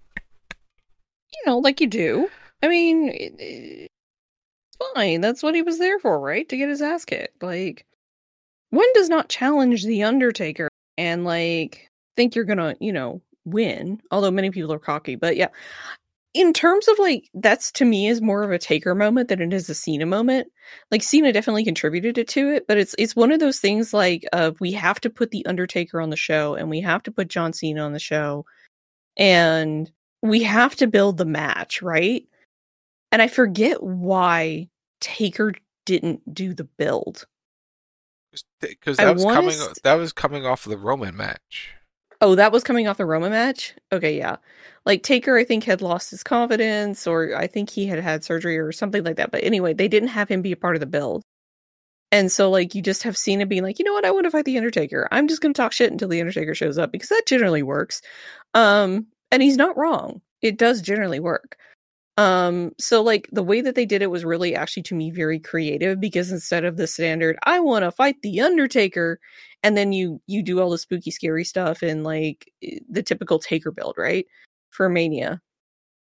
S18: You know, like you do. I mean, it, it's fine. That's what he was there for, right? To get his ass kicked. Like, one does not challenge the Undertaker and, like, think you're gonna, you know, win. Although many people are cocky. But yeah, in terms of, like, that's to me is more of a Taker moment than it is a Cena moment. Like, Cena definitely contributed it to it, but it's it's one of those things like, uh, we have to put the Undertaker on the show, and we have to put John Cena on the show, and we have to build the match, right? And I forget why Taker didn't do the build.
S19: Because
S18: I
S19: that was
S18: wanna
S19: coming.
S18: s-
S19: That was coming off of the Roman match.
S18: Oh, that was coming off the Roma match? Okay, yeah. Like, Taker, I think, had lost his confidence, or I think he had had surgery or something like that. But anyway, they didn't have him be a part of the build. And so, like, you just have Cena being like, you know what, I want to fight the Undertaker. I'm just going to talk shit until the Undertaker shows up, because that generally works. Um, and he's not wrong. It does generally work. Um, so, like, the way that they did it was really, actually, to me, very creative, because instead of the standard, I want to fight the Undertaker, and then you you do all the spooky, scary stuff and, like, the typical Taker build, right? For Mania.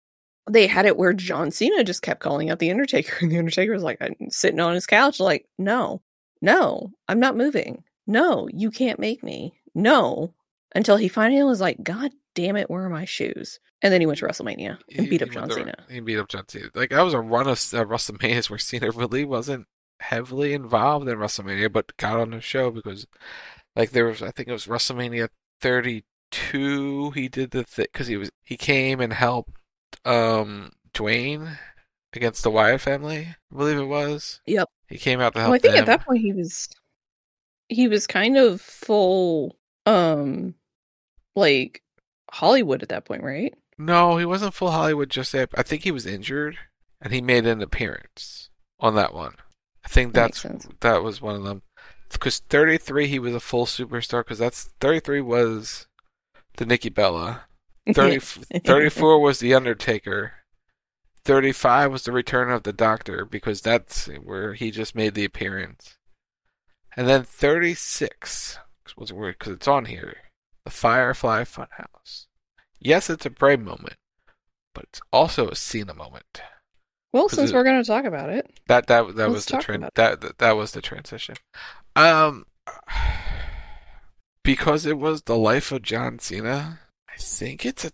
S18: they had it where John Cena just kept calling out The Undertaker, and The Undertaker was like sitting on his couch like, no, no, I'm not moving. No, you can't make me. No. Until he finally was like, God damn it, where are my shoes? And then he went to WrestleMania and
S19: He-
S18: beat up
S19: he
S18: John
S19: went to-
S18: Cena.
S19: He beat up John Cena. Like, that was a run of uh, WrestleManias where Cena really wasn't heavily involved in WrestleMania, but got on the show because, like, there was, I think it was WrestleMania thirty-two. He did the thing because he was he came and helped um Dwayne against the Wyatt family. I believe it was.
S18: Yep.
S19: He came out to help
S18: Well, I think
S19: them.
S18: at that point he was he was kind of full um like Hollywood at that point, right?
S19: No, he wasn't full Hollywood just yet. I think he was injured, and he made an appearance on that one. I think
S18: That
S19: that's
S18: makes sense.
S19: that was one of them. Because thirty-three, he was a full superstar. Because that's thirty-three was the Nikki Bella. thirty, thirty-four was the Undertaker. thirty-five was the Return of the Doctor, because that's where he just made the appearance. And then thirty-six was weird because it's on here. The Firefly Funhouse. Yes, it's a Bray moment, but it's also a Cena moment.
S18: Well,
S19: 'Cause
S18: since
S19: it-
S18: we're going to talk about it,
S19: That that that
S18: Let's
S19: was the
S18: talk
S19: trend.
S18: about
S19: That, that that was the transition. Um, because it was the life of John Cena. I think it's a.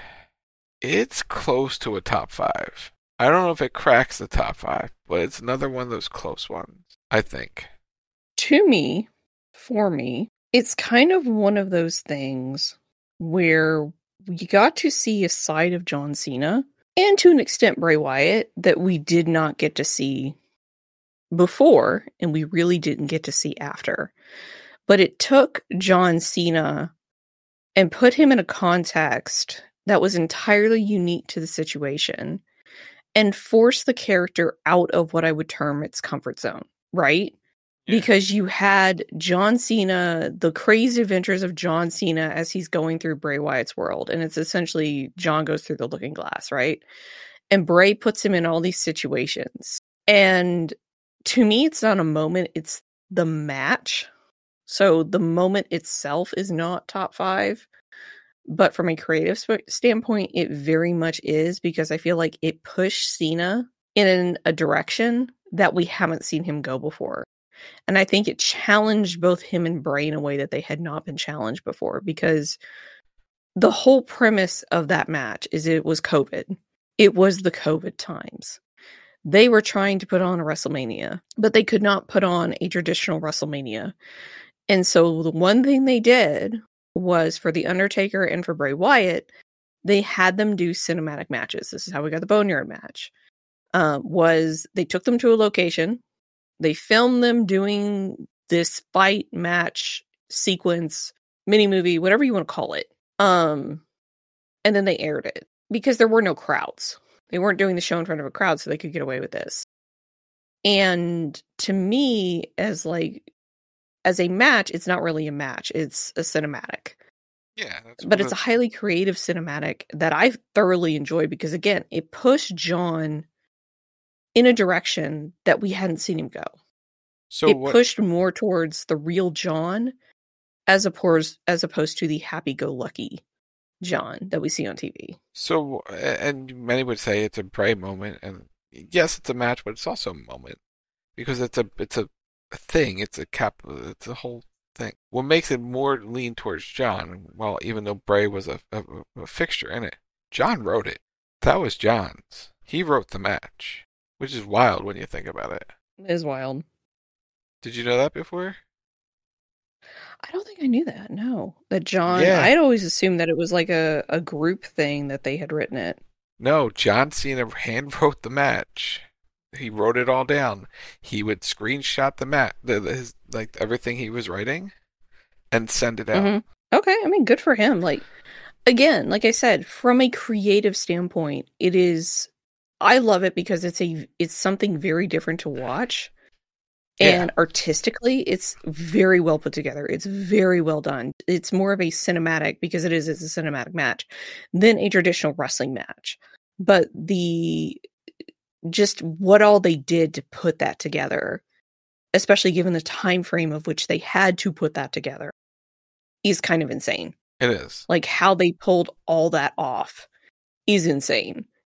S19: It's close to a top five. I don't know if it cracks the top five, but it's another one of those close ones. I think.
S18: to me, for me, it's kind of one of those things where we got to see a side of John Cena, and to an extent Bray Wyatt, that we did not get to see before, and we really didn't get to see after. But it took John Cena and put him in a context that was entirely unique to the situation and forced the character out of what I would term its comfort zone, right? Because you had John Cena, the crazy adventures of John Cena as he's going through Bray Wyatt's world. And it's essentially John goes through the looking glass, right? And Bray puts him in all these situations. And to me, it's not a moment, it's the match. So the moment itself is not top five. But from a creative sp- standpoint, it very much is, because I feel like it pushed Cena in a direction that we haven't seen him go before. And I think it challenged both him and Bray in a way that they had not been challenged before, because the whole premise of that match is it was COVID. It was the COVID times. They were trying to put on a WrestleMania, but they could not put on a traditional WrestleMania. And so the one thing they did was, for The Undertaker and for Bray Wyatt, they had them do cinematic matches. This is how we got the Boneyard match. Uh, was they took them to a location. They filmed them doing this fight match sequence, mini movie, whatever you want to call it. Um, and then they aired it because there were no crowds. They weren't doing the show in front of a crowd, so they could get away with this. And to me, as like as a match, it's not really a match. It's a cinematic.
S19: Yeah, that's
S18: But
S19: one
S18: it's a
S19: of-
S18: highly creative cinematic that I thoroughly enjoyed, because again, it pushed John in a direction that we hadn't seen him go.
S19: So
S18: it
S19: what-
S18: pushed more towards the real John as opposed as opposed to the happy-go-lucky John that we see on T V.
S19: So, and many would say it's a Bray moment, and yes, it's a match, but it's also a moment because it's a it's a, a thing. It's a cap. It's a whole thing. What makes it more lean towards John, well, even though Bray was a, a, a fixture in it, John wrote it. That was John's. He wrote the match, which is wild when you think about it.
S18: It is wild.
S19: Did you know that before?
S18: I don't think I knew that. No, that John.
S19: Yeah.
S18: I'd always assumed that it was like a, a group thing that they had written it.
S19: No, John Cena hand wrote the match. He wrote it all down. He would screenshot the mat, the, the- his like everything he was writing, and send it out.
S18: Mhm. Okay, I mean, good for him. Like, again, like I said, from a creative standpoint, it is. I love it because it's a it's something very different to watch,
S19: Yeah.
S18: and artistically, it's very well put together. It's very well done. It's more of a cinematic, because it is it's a cinematic match, than a traditional wrestling match. But the just what all they did to put that together, especially given the time frame of which they had to put that together, is kind of insane.
S19: It is.
S18: Like how they pulled all that off is insane.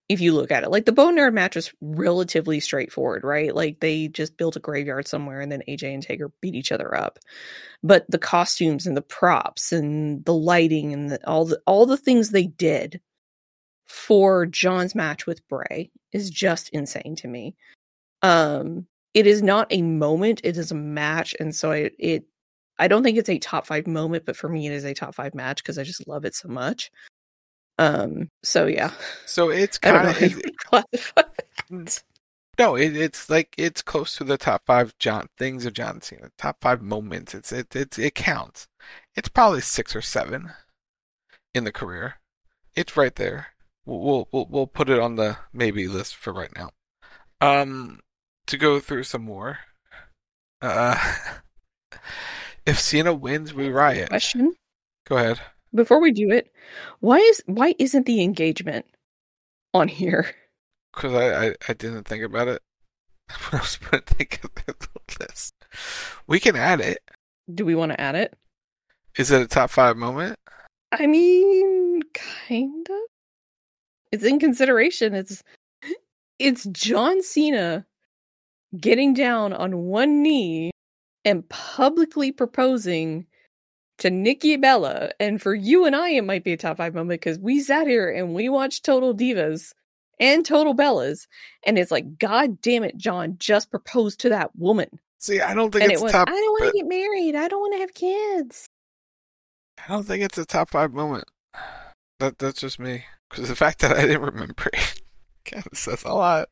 S18: if you look at it. Like, the Boneyard match was relatively straightforward, right? Like, they just built a graveyard somewhere, and then A J and Taker beat each other up. But the costumes and the props and the lighting and the, all the all the things they did for John's match with Bray is just insane to me. Um, it is not a moment; it is a match, and so I, it. I don't think it's a top five moment, but for me, it is a top five match because I just love it so much. Um. So yeah.
S19: So it's
S18: I don't
S19: kind
S18: know how you
S19: of
S18: would classify it.
S19: no. It, it's like it's close to the top five John things of John Cena. Top five moments. It's it it it counts. It's probably six or seven in the career. It's right there. We'll we'll we'll, we'll put it on the maybe list for right now. Um. To go through some more. Uh. If Cena wins, we riot.
S18: Question.
S19: Go ahead.
S18: Before we do it, why is why isn't the engagement on here?
S19: Because I, I, I didn't think about it when I was putting together the list. We can add it.
S18: Do we want to add it?
S19: Is it a top five moment?
S18: I mean, kind of. It's in consideration. It's it's John Cena getting down on one knee and publicly proposing to Nikki Bella. And for you and I, it might be a top five moment because we sat here and we watched Total Divas and Total Bellas. And it's like, God damn it, John just proposed to that woman.
S19: See, I don't think
S18: and
S19: it's
S18: it was,
S19: top.
S18: I don't want to get married. I don't want to have kids.
S19: I don't think it's a top five moment. That That's just me. Because the fact that I didn't remember it kind of says a lot.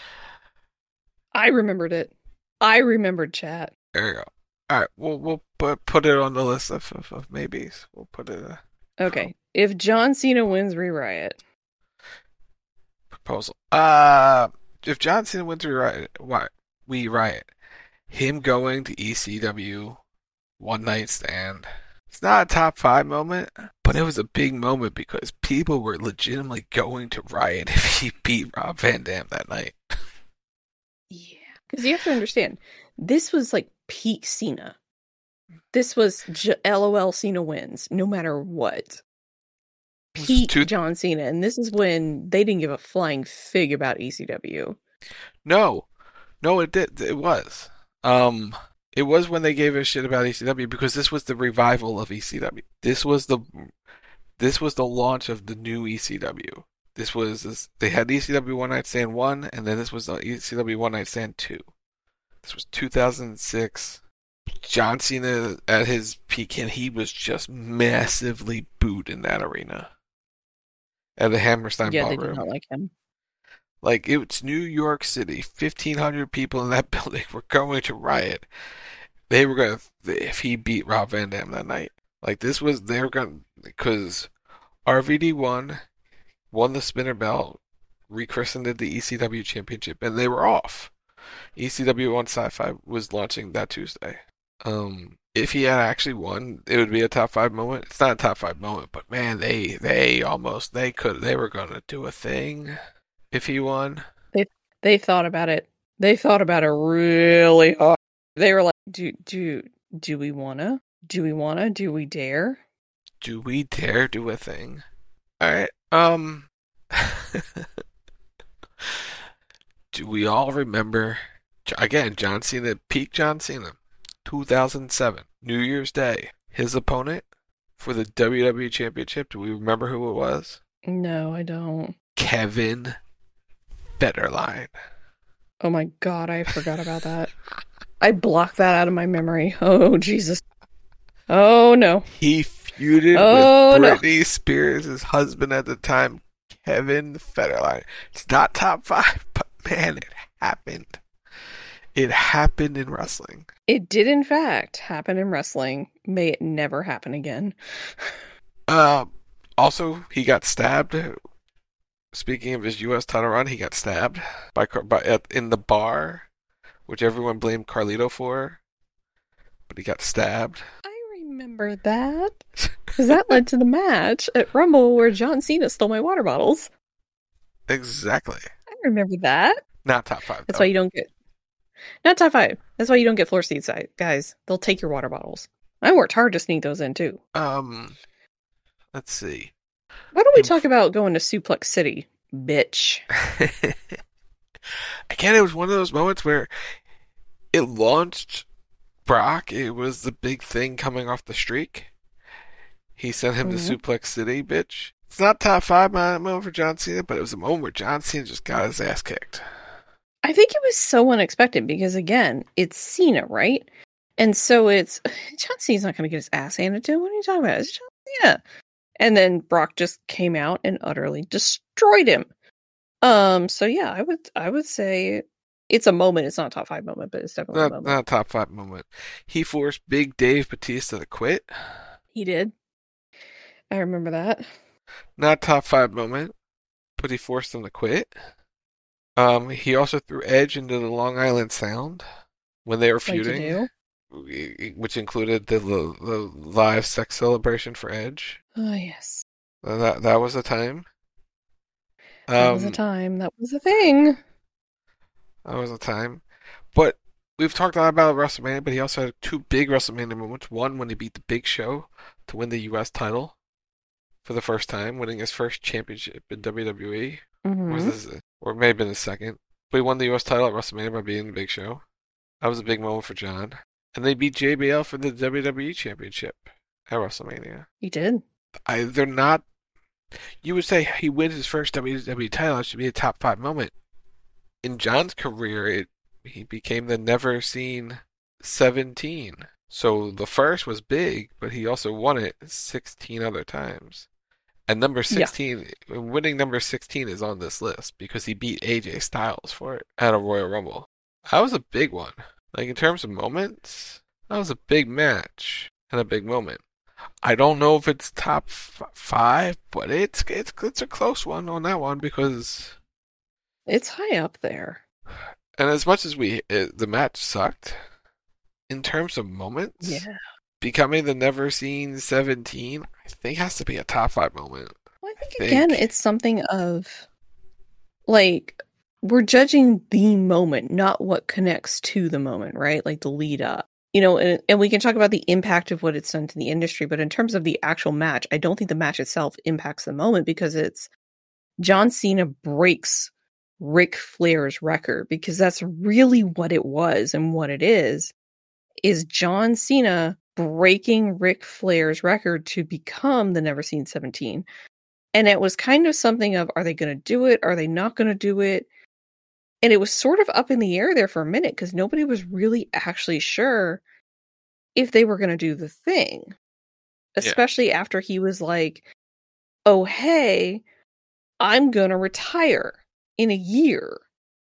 S18: I remembered it. I remembered chat.
S19: There you go. All right, we'll we'll put put it on the list of, of, of maybes. We'll put it. Uh,
S18: okay, if John Cena wins, we riot.
S19: Proposal. Uh, if John Cena wins, we riot. Why? We riot. Him going to E C W, one night stand. It's not a top five moment, but it was a big moment because people were legitimately going to riot if he beat Rob Van Dam that night.
S18: Yeah, because you have to understand, this was like peak Cena. This was J- LOL Cena wins, no matter what. Peak too- John Cena, and this is when they didn't give a flying fig about E C W.
S19: No, no, it did. It was. Um, it was when they gave a shit about E C W because this was the revival of E C W. This was the, this was the launch of the new E C W. This was this, they had E C W One Night Stand one, and then this was E C W One Night Stand two. This was two thousand six. John Cena at his peak, and he was just massively booed in that arena at the Hammerstein
S18: yeah,
S19: Ballroom.
S18: Yeah, they did not like him.
S19: Like, it's New York City. fifteen hundred people in that building were going to riot. They were going to, if he beat Rob Van Dam that night. Like, this was, they were going to, because R V D won, won the spinner belt, rechristened it the E C W Championship, and they were off. E C W One Sci-Fi was launching that Tuesday. Um, if he had actually won, it would be a top five moment. It's not a top five moment, but man, they they almost they could they were gonna do a thing if he won.
S18: They they thought about it. They thought about it really hard. They were like, do do do we wanna? Do we wanna? Do we dare?
S19: Do we dare do a thing? All right. Um. Do we all remember, again, John Cena, peak John Cena, two thousand seven, New Year's Day. His opponent for the W W E Championship, do we remember who it was?
S18: No, I don't.
S19: Kevin Federline.
S18: Oh my god, I forgot about that. I blocked that out of my memory. Oh, Jesus. Oh, no.
S19: He feuded
S18: oh,
S19: with Britney
S18: no.
S19: Spears' husband at the time, Kevin Federline. It's not top five, but man, it happened. It happened in wrestling.
S18: It did, in fact, happen in wrestling. May it never happen again.
S19: uh, also, he got stabbed. Speaking of his U S title run, he got stabbed by, by at, in the bar, which everyone blamed Carlito for. But he got stabbed.
S18: I remember that. Because that led to the match at Rumble where John Cena stole my water bottles.
S19: Exactly.
S18: I remember that.
S19: Not top five.
S18: That's
S19: though.
S18: why you don't get... Not top five. That's why you don't get floor seats, guys. They'll take your water bottles. I worked hard to sneak those in, too.
S19: Um, let's see.
S18: Why don't we talk about going to Suplex City bitch.
S19: Again, it was one of those moments where it launched Brock. It was the big thing coming off the streak. He sent him mm-hmm. to Suplex City, bitch. It's not top five moment for John Cena, but it was a moment where John Cena just got his ass kicked.
S18: I think it was so unexpected because, again, it's Cena, right? And so it's, John Cena's not going to get his ass handed to him. What are you talking about? It's John Cena. And then Brock just came out and utterly destroyed him. Um. So yeah, I would I would say it's a moment. It's not a top five moment, but it's definitely
S19: not,
S18: a moment.
S19: Not a top five moment. He forced Big Dave Batista to quit.
S18: He did. I remember that.
S19: Not top five moment, but he forced him to quit. Um. He also threw Edge into the Long Island Sound when they were feuding, like which included the, the the live sex celebration for Edge.
S18: Oh yes.
S19: That that was a time.
S18: That
S19: um,
S18: was a time. That was a thing.
S19: That was a time. But we've talked a lot about WrestleMania, but he also had two big WrestleMania moments. One when he beat the Big Show to win the U S title for the first time, winning his first championship in W W E.
S18: Mm-hmm.
S19: Or, was this, or it may have been his second. But he won the U S title at WrestleMania by beating the Big Show. That was a big moment for John. And they beat J B L for the W W E championship at WrestleMania.
S18: He did.
S19: I, they're not... You would say he wins his first W W E title. It should be a top five moment. In John's career, it he became the never seen seventeen. So the first was big, but he also won it sixteen other times. And number sixteen, yeah. winning number sixteen is on this list because he beat A J Styles for it at a Royal Rumble. That was a big one. Like in terms of moments, that was a big match and a big moment. I don't know if it's top f- five, but it's it's it's a close one on that one because
S18: it's high up there.
S19: And as much as we it, the match sucked, in terms of moments,
S18: yeah,
S19: becoming the never seen seventeen, I think has to be a top five moment.
S18: Well, I think, I think again, it's something of like we're judging the moment, not what connects to the moment, right? Like the lead up. You know, and, and we can talk about the impact of what it's done to the industry, but in terms of the actual match, I don't think the match itself impacts the moment because it's John Cena breaks Ric Flair's record because that's really what it was and what it is, is John Cena breaking Ric Flair's record to become the Never Seen seventeen. And it was kind of something of, are they going to do it? Are they not going to do it? And it was sort of up in the air there for a minute because nobody was really actually sure if they were going to do the thing. Especially yeah. after he was like, oh, hey, I'm going to retire in a year.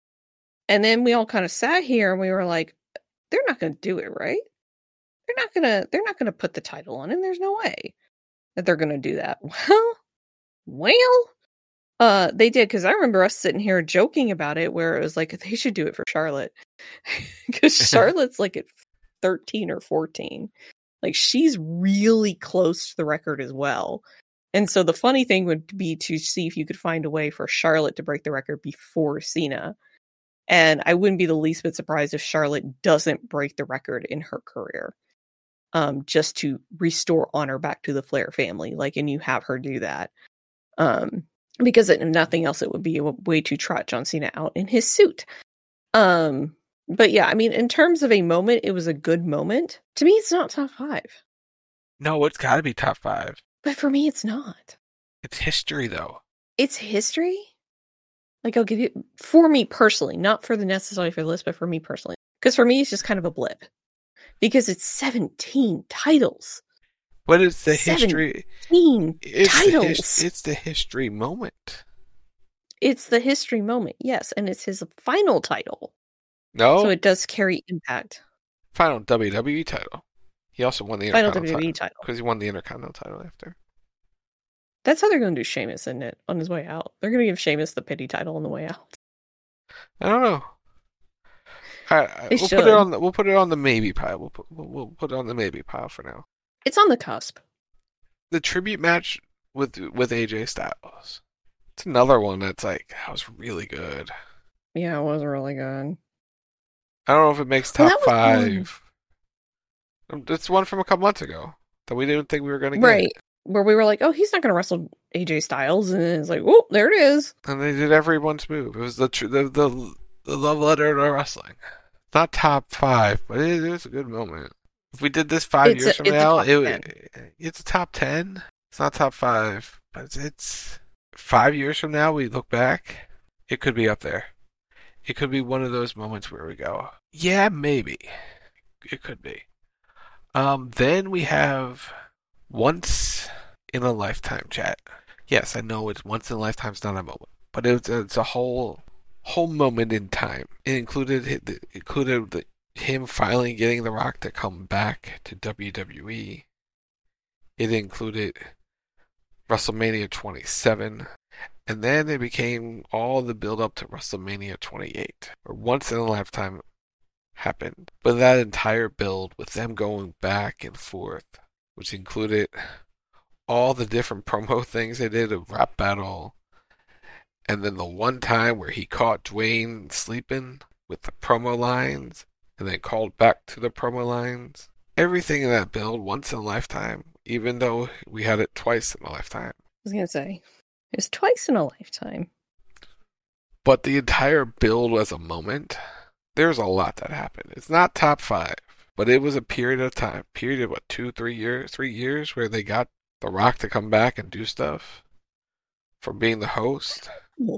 S18: And then we all kind of sat here and we were like, they're not going to do it, right? They're not going to, they're not going to put the title on him. There's no way that they're going to do that. Well, well, Uh, they did, because I remember us sitting here joking about it, where it was like, they should do it for Charlotte. Because Charlotte's like at thirteen or fourteen. Like, she's really close to the record as well. And so the funny thing would be to see if you could find a way for Charlotte to break the record before Cena. And I wouldn't be the least bit surprised if Charlotte doesn't break the record in her career. Um, just to restore honor back to the Flair family. Like, and you have her do that. Um... Because if nothing else, it would be a way to trot John Cena out in his suit. Um, but yeah, I mean, in terms of a moment, it was a good moment. To me, it's not top five.
S19: No, it's got to be top five.
S18: But for me, it's not.
S19: It's history, though.
S18: It's history? Like, I'll give you... For me personally, not for the necessarily for the list, but for me personally. Because for me, it's just kind of a blip. Because it's seventeen titles.
S19: But it's the history. It's
S18: titles.
S19: The his, it's the history moment.
S18: It's the history moment, yes, and it's his final title.
S19: No,
S18: so it does carry impact.
S19: Final W W E title. He also won the
S18: final
S19: Intercontinental
S18: W W E title
S19: because he won the Intercontinental title after.
S18: That's how they're going to do Sheamus, isn't it? On his way out, they're going to give Sheamus the pity title on the way out.
S19: I don't know. All right, we'll should. put it on. The, we'll put it on the maybe pile. We'll put. We'll, we'll put it on the maybe pile for now.
S18: It's on the cusp.
S19: The tribute match with with A J Styles. It's another one that's like, that was really good.
S18: Yeah, it was really good.
S19: I don't know if it makes top well, five. One. It's one from a couple months ago that we didn't think we were going to get.
S18: Right. Where we were like, oh, he's not going to wrestle A J Styles, and it's like, whoop, there it is.
S19: And they did everyone's move. It was the tr- the, the the love letter to wrestling. Not top five, but it is a good moment. If we did this five
S18: It's
S19: years
S18: a-
S19: from
S18: it's a
S19: now,
S18: top
S19: it,
S18: ten.
S19: it's a top ten. It's not top five, but it's, it's five years from now. We look back, it could be up there. It could be one of those moments where we go, yeah, maybe. It could be. Um, then we have once in a lifetime chat. Yes, I know it's once in a lifetime's not a moment, but it's it's a whole whole moment in time. It included it included the, him finally getting The Rock to come back to W W E. It included WrestleMania twenty-seven, and then it became all the build up to WrestleMania twenty-eight, or once in a lifetime happened. But that entire build with them going back and forth, which included all the different promo things they did, a rap battle, and then the one time where he caught Dwayne sleeping with the promo lines, and then called back to the promo lines. Everything in that build, once in a lifetime, even though we had it twice in a lifetime.
S18: I was going to say, it's twice in a lifetime.
S19: But the entire build as a moment, there's a lot that happened. It's not top five, but it was a period of time, period of what, two, three years, three years where they got The Rock to come back and do stuff from being the host.
S18: I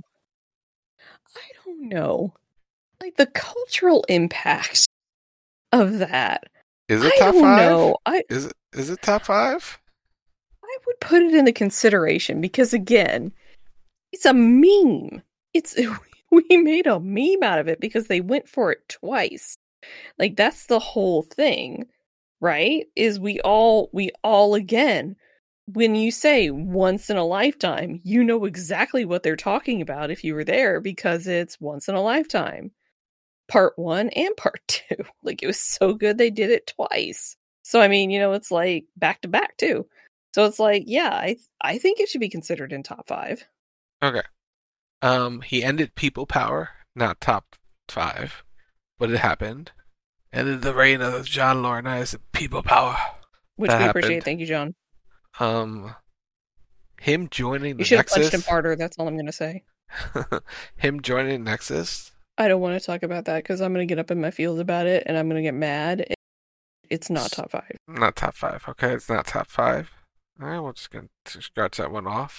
S18: don't know. Like the cultural impact of that.
S19: Is it
S18: I
S19: top
S18: don't
S19: five?
S18: know. I
S19: Is it is it top five?
S18: I would put it into consideration because again, it's a meme. It's we made a meme out of it because they went for it twice. Like that's the whole thing, right? Is we all we all again, when you say once in a lifetime, you know exactly what they're talking about if you were there because it's once in a lifetime. Part one and part two. Like it was so good they did it twice. So I mean, you know, it's like back to back too. So it's like, yeah, I I think it should be considered in top five.
S19: Okay. Um, he ended People Power, not top five, but it happened. Ended the reign of John Laurinaitis and People Power.
S18: Which
S19: That
S18: we
S19: happened.
S18: appreciate. Thank you, John.
S19: Um, him joining the
S18: You should have punched him
S19: Nexus.
S18: harder. That's all I'm going to say.
S19: Him joining Nexus.
S18: I don't want to talk about that because I'm going to get up in my feels about it and I'm going to get mad. It- It's not top five.
S19: Not top five. Okay, it's not top five. All right, we're just gonna scratch that one off.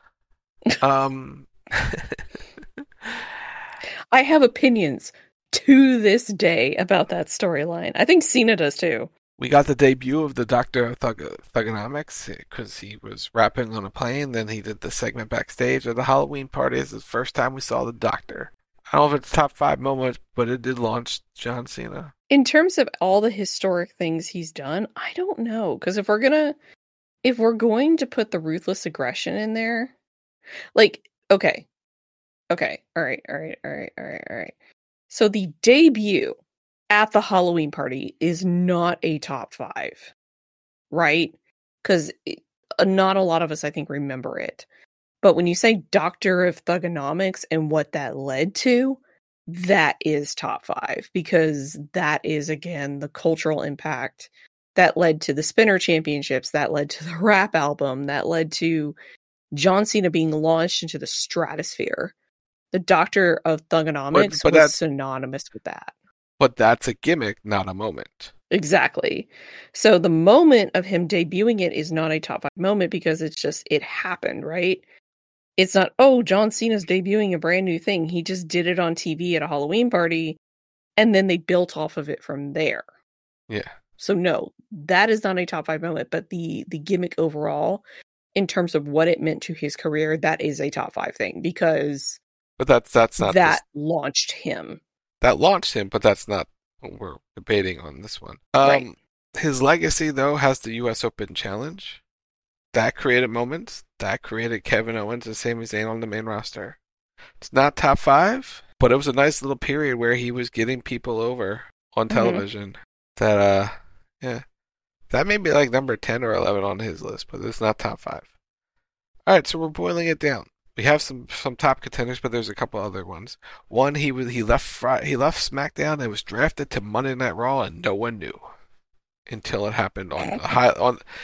S19: Um,
S18: I have opinions to this day about that storyline. I think Cena does too.
S19: we got the debut of the Doctor of Thug- Thugonomics because he was rapping on a plane. Then he did the segment backstage at the Halloween party. It's the first time we saw the Doctor. I don't know if it's top five moments, but it did launch John Cena.
S18: In terms of all the historic things he's done, I don't know. Because if we're gonna, if we're going to put the ruthless aggression in there, like, okay, okay, all right, all right, all right, all right, all right. So the debut at the Halloween party is not a top five, right? Because not a lot of us, I think, remember it. But when you say Doctor of Thugonomics and what that led to, that is top five because that is, again, the cultural impact that led to the Spinner Championships, that led to the rap album, that led to John Cena being launched into the stratosphere. The Doctor of Thugonomics
S19: But- but
S18: was
S19: that's-
S18: synonymous with that.
S19: But that's a gimmick, not a moment.
S18: Exactly. So the moment of him debuting it is not a top five moment because it's just, it happened, right? It's not, oh, John Cena's debuting a brand new thing. He just did it on T V at a Halloween party, and then they built off of it from there.
S19: Yeah.
S18: So no, that is not a top five moment, but the the gimmick overall, in terms of what it meant to his career, that is a top five thing because
S19: But that's that's not
S18: that
S19: this-
S18: launched him.
S19: that launched him. But that's not what we're debating on this one. Um,
S18: Right.
S19: His legacy though has the U S Open Challenge. That created moments. That created Kevin Owens and Sami Zayn on the main roster. It's not top five, but it was a nice little period where he was getting people over on
S18: Mhm.
S19: television. That uh, yeah, that may be like number ten or eleven on his list, but it's not top five. All right, so we're boiling it down. We have some some top contenders, but there's a couple other ones. One, he was he left Fri- he left SmackDown and was drafted to Monday Night Raw, and no one knew until it happened on the high on.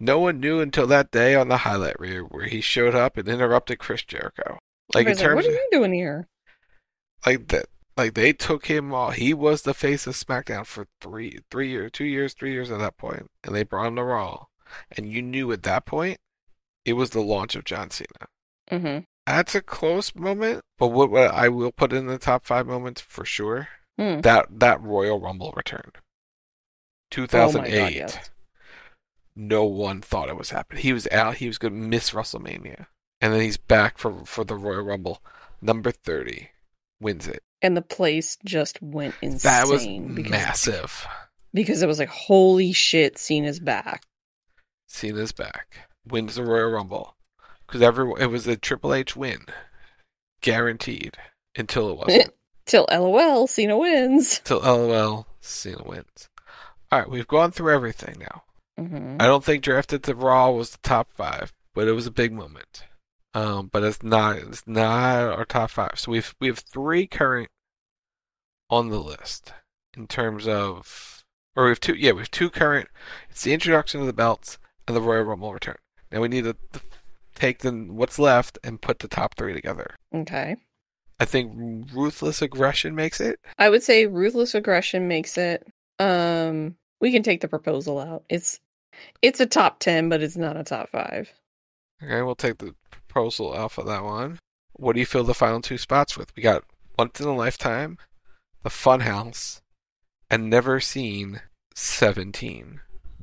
S19: No one knew until that day on the highlight reel where he showed up and interrupted Chris Jericho. Like, in
S18: like,
S19: terms
S18: what are
S19: of,
S18: you doing here?
S19: like that, like they took him off. He was the face of SmackDown for three, three years, two years, three years at that point, and they brought him to Raw. And you knew at that point it was the launch of John Cena.
S18: Mm-hmm.
S19: That's a close moment, but what, what I will put in the top five moments for sure.
S18: Hmm.
S19: That that Royal Rumble return, two thousand eight.
S18: Oh my God, yes.
S19: No one thought it was happening. He was out. He was going to miss WrestleMania, and then he's back for for the Royal Rumble. Number thirty wins it.
S18: And the place just went insane.
S19: That was
S18: because,
S19: massive.
S18: Because it was like, holy shit, Cena's back.
S19: Cena's back. Wins the Royal Rumble. Because everyone, it was a Triple H win. Guaranteed. Until it wasn't.
S18: Till LOL, Cena wins.
S19: Till LOL, Cena wins. Alright, we've gone through everything now.
S18: Mm-hmm.
S19: I don't think Drafted to Raw was the top five, but it was a big moment. Um, but it's not it's not our top five. So we've we have three current on the list in terms of, or we have two. Yeah, we have two current. It's the introduction of the belts and the Royal Rumble return. Now we need to take the what's left and put the top three together.
S18: Okay.
S19: I think Ruthless Aggression makes it.
S18: I would say Ruthless Aggression makes it. Um, we can take the proposal out. It's it's a top ten, but it's not a top five.
S19: Okay, we'll take the proposal out for that one. What do you fill the final two spots with? We got Once in a Lifetime, The Funhouse, and Never Seen seventeen.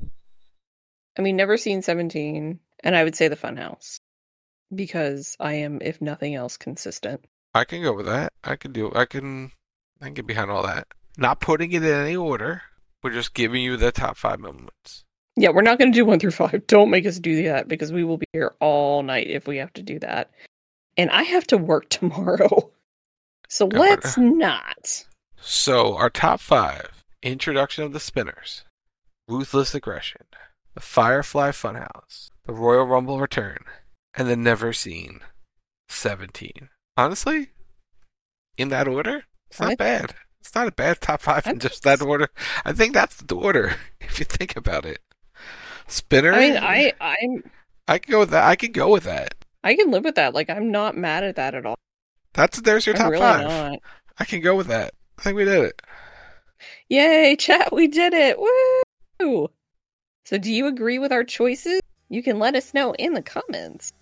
S18: I mean, Never Seen seventeen, and I would say The Funhouse. Because I am, if nothing else, consistent.
S19: I can go with that. I can do I can I can get behind all that. Not putting it in any order. We're just giving you the top five moments.
S18: Yeah, we're not going to do one through five. Don't make us do that because we will be here all night if we have to do that. And I have to work tomorrow. So
S19: Yeah,
S18: let's
S19: but-
S18: not.
S19: So our top five: Introduction of the Spinners, Ruthless Aggression, the Firefly Funhouse, the Royal Rumble Return, and the Never Seen seventeen. Honestly, in that order, it's not
S18: I-
S19: bad. It's not a bad top five in just that order. I think that's the order if you think about it. Spinner.
S18: I mean, I I'm
S19: I can go with that. I can go with that.
S18: I can live with that. Like, I'm not mad at that at all.
S19: That's there's your
S18: I'm
S19: top
S18: really
S19: five.
S18: not.
S19: I can go with that. I think we did it.
S18: Yay, chat, we did it. Woo! So do you agree with our choices? You can let us know in the comments.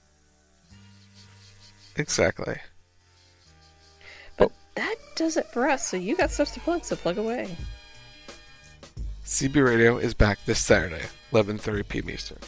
S19: Exactly.
S18: But that does it for us. So you got stuff to plug, so plug away.
S19: C B Radio is back this Saturday, eleven thirty p.m. Eastern.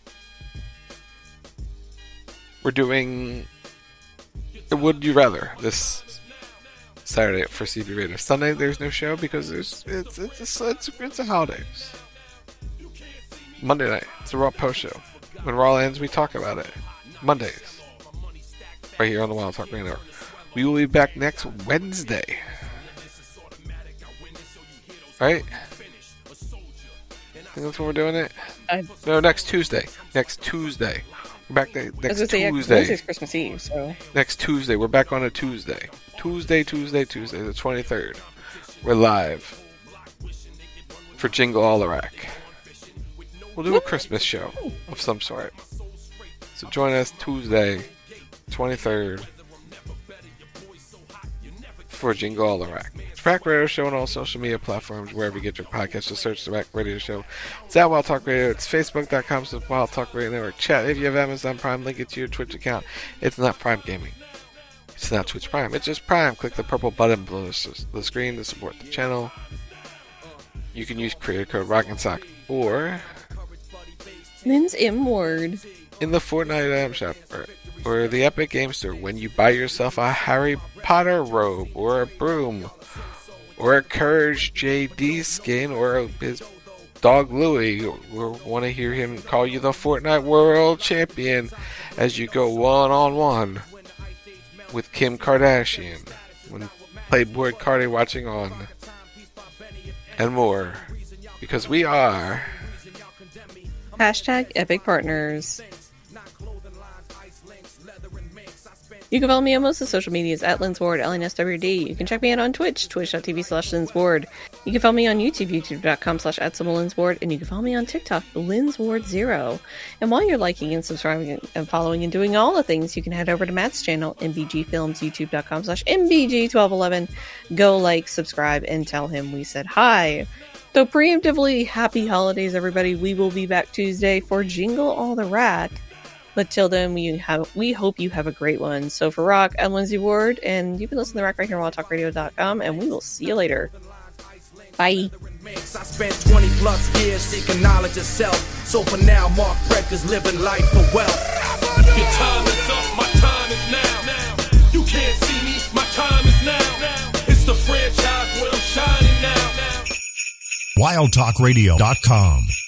S19: We're doing Would You Rather this Saturday for C B Radio. Sunday there's no show because there's it's it's it's, it's, it's a holidays. Monday night it's a Raw post show. When Raw ends, we talk about it. Mondays, right here on the Wild Talk Radio Network. We will be back next Wednesday. Right? I think that's when we're doing it.
S18: I,
S19: No, next Tuesday. Next Tuesday. We're back ne-
S18: I was
S19: next
S18: gonna say, yeah, 'cause
S19: Tuesday.
S18: Wednesday's Christmas Eve, so
S19: Next Tuesday. We're back on a Tuesday. Tuesday, Tuesday, Tuesday, the twenty-third. We're live for Jingle All Iraq. We'll do a Christmas show of some sort. So join us Tuesday, twenty-third, for Jingle All Iraq. It's Rack Radio Show on all social media platforms, wherever you get your podcasts. Just search the Rack Radio Show. It's at Wild Talk Radio. It's facebook.com slash Wild Talk Radio Network. Chat, if you have Amazon Prime, link it to your Twitch account. It's not Prime Gaming. It's not Twitch Prime. It's just Prime. Click the purple button below the screen to support the channel. You can use creator code ROCK'n'SOCK or
S18: Lynn's M word.
S19: in the Fortnite item shop or, or the Epic Game Store when you buy yourself a Harry Potter robe or a broom or a Courage J D skin or his dog Louie. We want to hear him call you the Fortnite World Champion as you go one on one with Kim Kardashian when Playboy Cardi watching on and more, because we are
S18: Hashtag Epic Partners. You can follow me on most of the social medias at Lynn's Ward, L N S W D. You can check me out on Twitch, twitch.tv slash Lynn's Ward. You can follow me on YouTube, youtube.com slash at Ward, and you can follow me on TikTok, Linzward Zero. And while you're liking and subscribing and following and doing all the things, you can head over to Matt's channel, M B G Films, youtube.com slash MBG twelve eleven. Go like, subscribe, and tell him we said hi. So preemptively, happy holidays, everybody. We will be back Tuesday for Jingle All the Rack. But till then, we have we hope you have a great one. So for Rock, I'm Lindsay Ward, and you can listen to Rock right here on wild talk radio dot com, and we will see you later. Bye.
S4: I spent twenty plus years seeking knowledge of self. So for now, Mark Rector's living life for wealth.
S7: Your time is up, my time is now. You can't see me, my time is now. It's the franchise where I'm shining now.
S8: wild talk radio dot com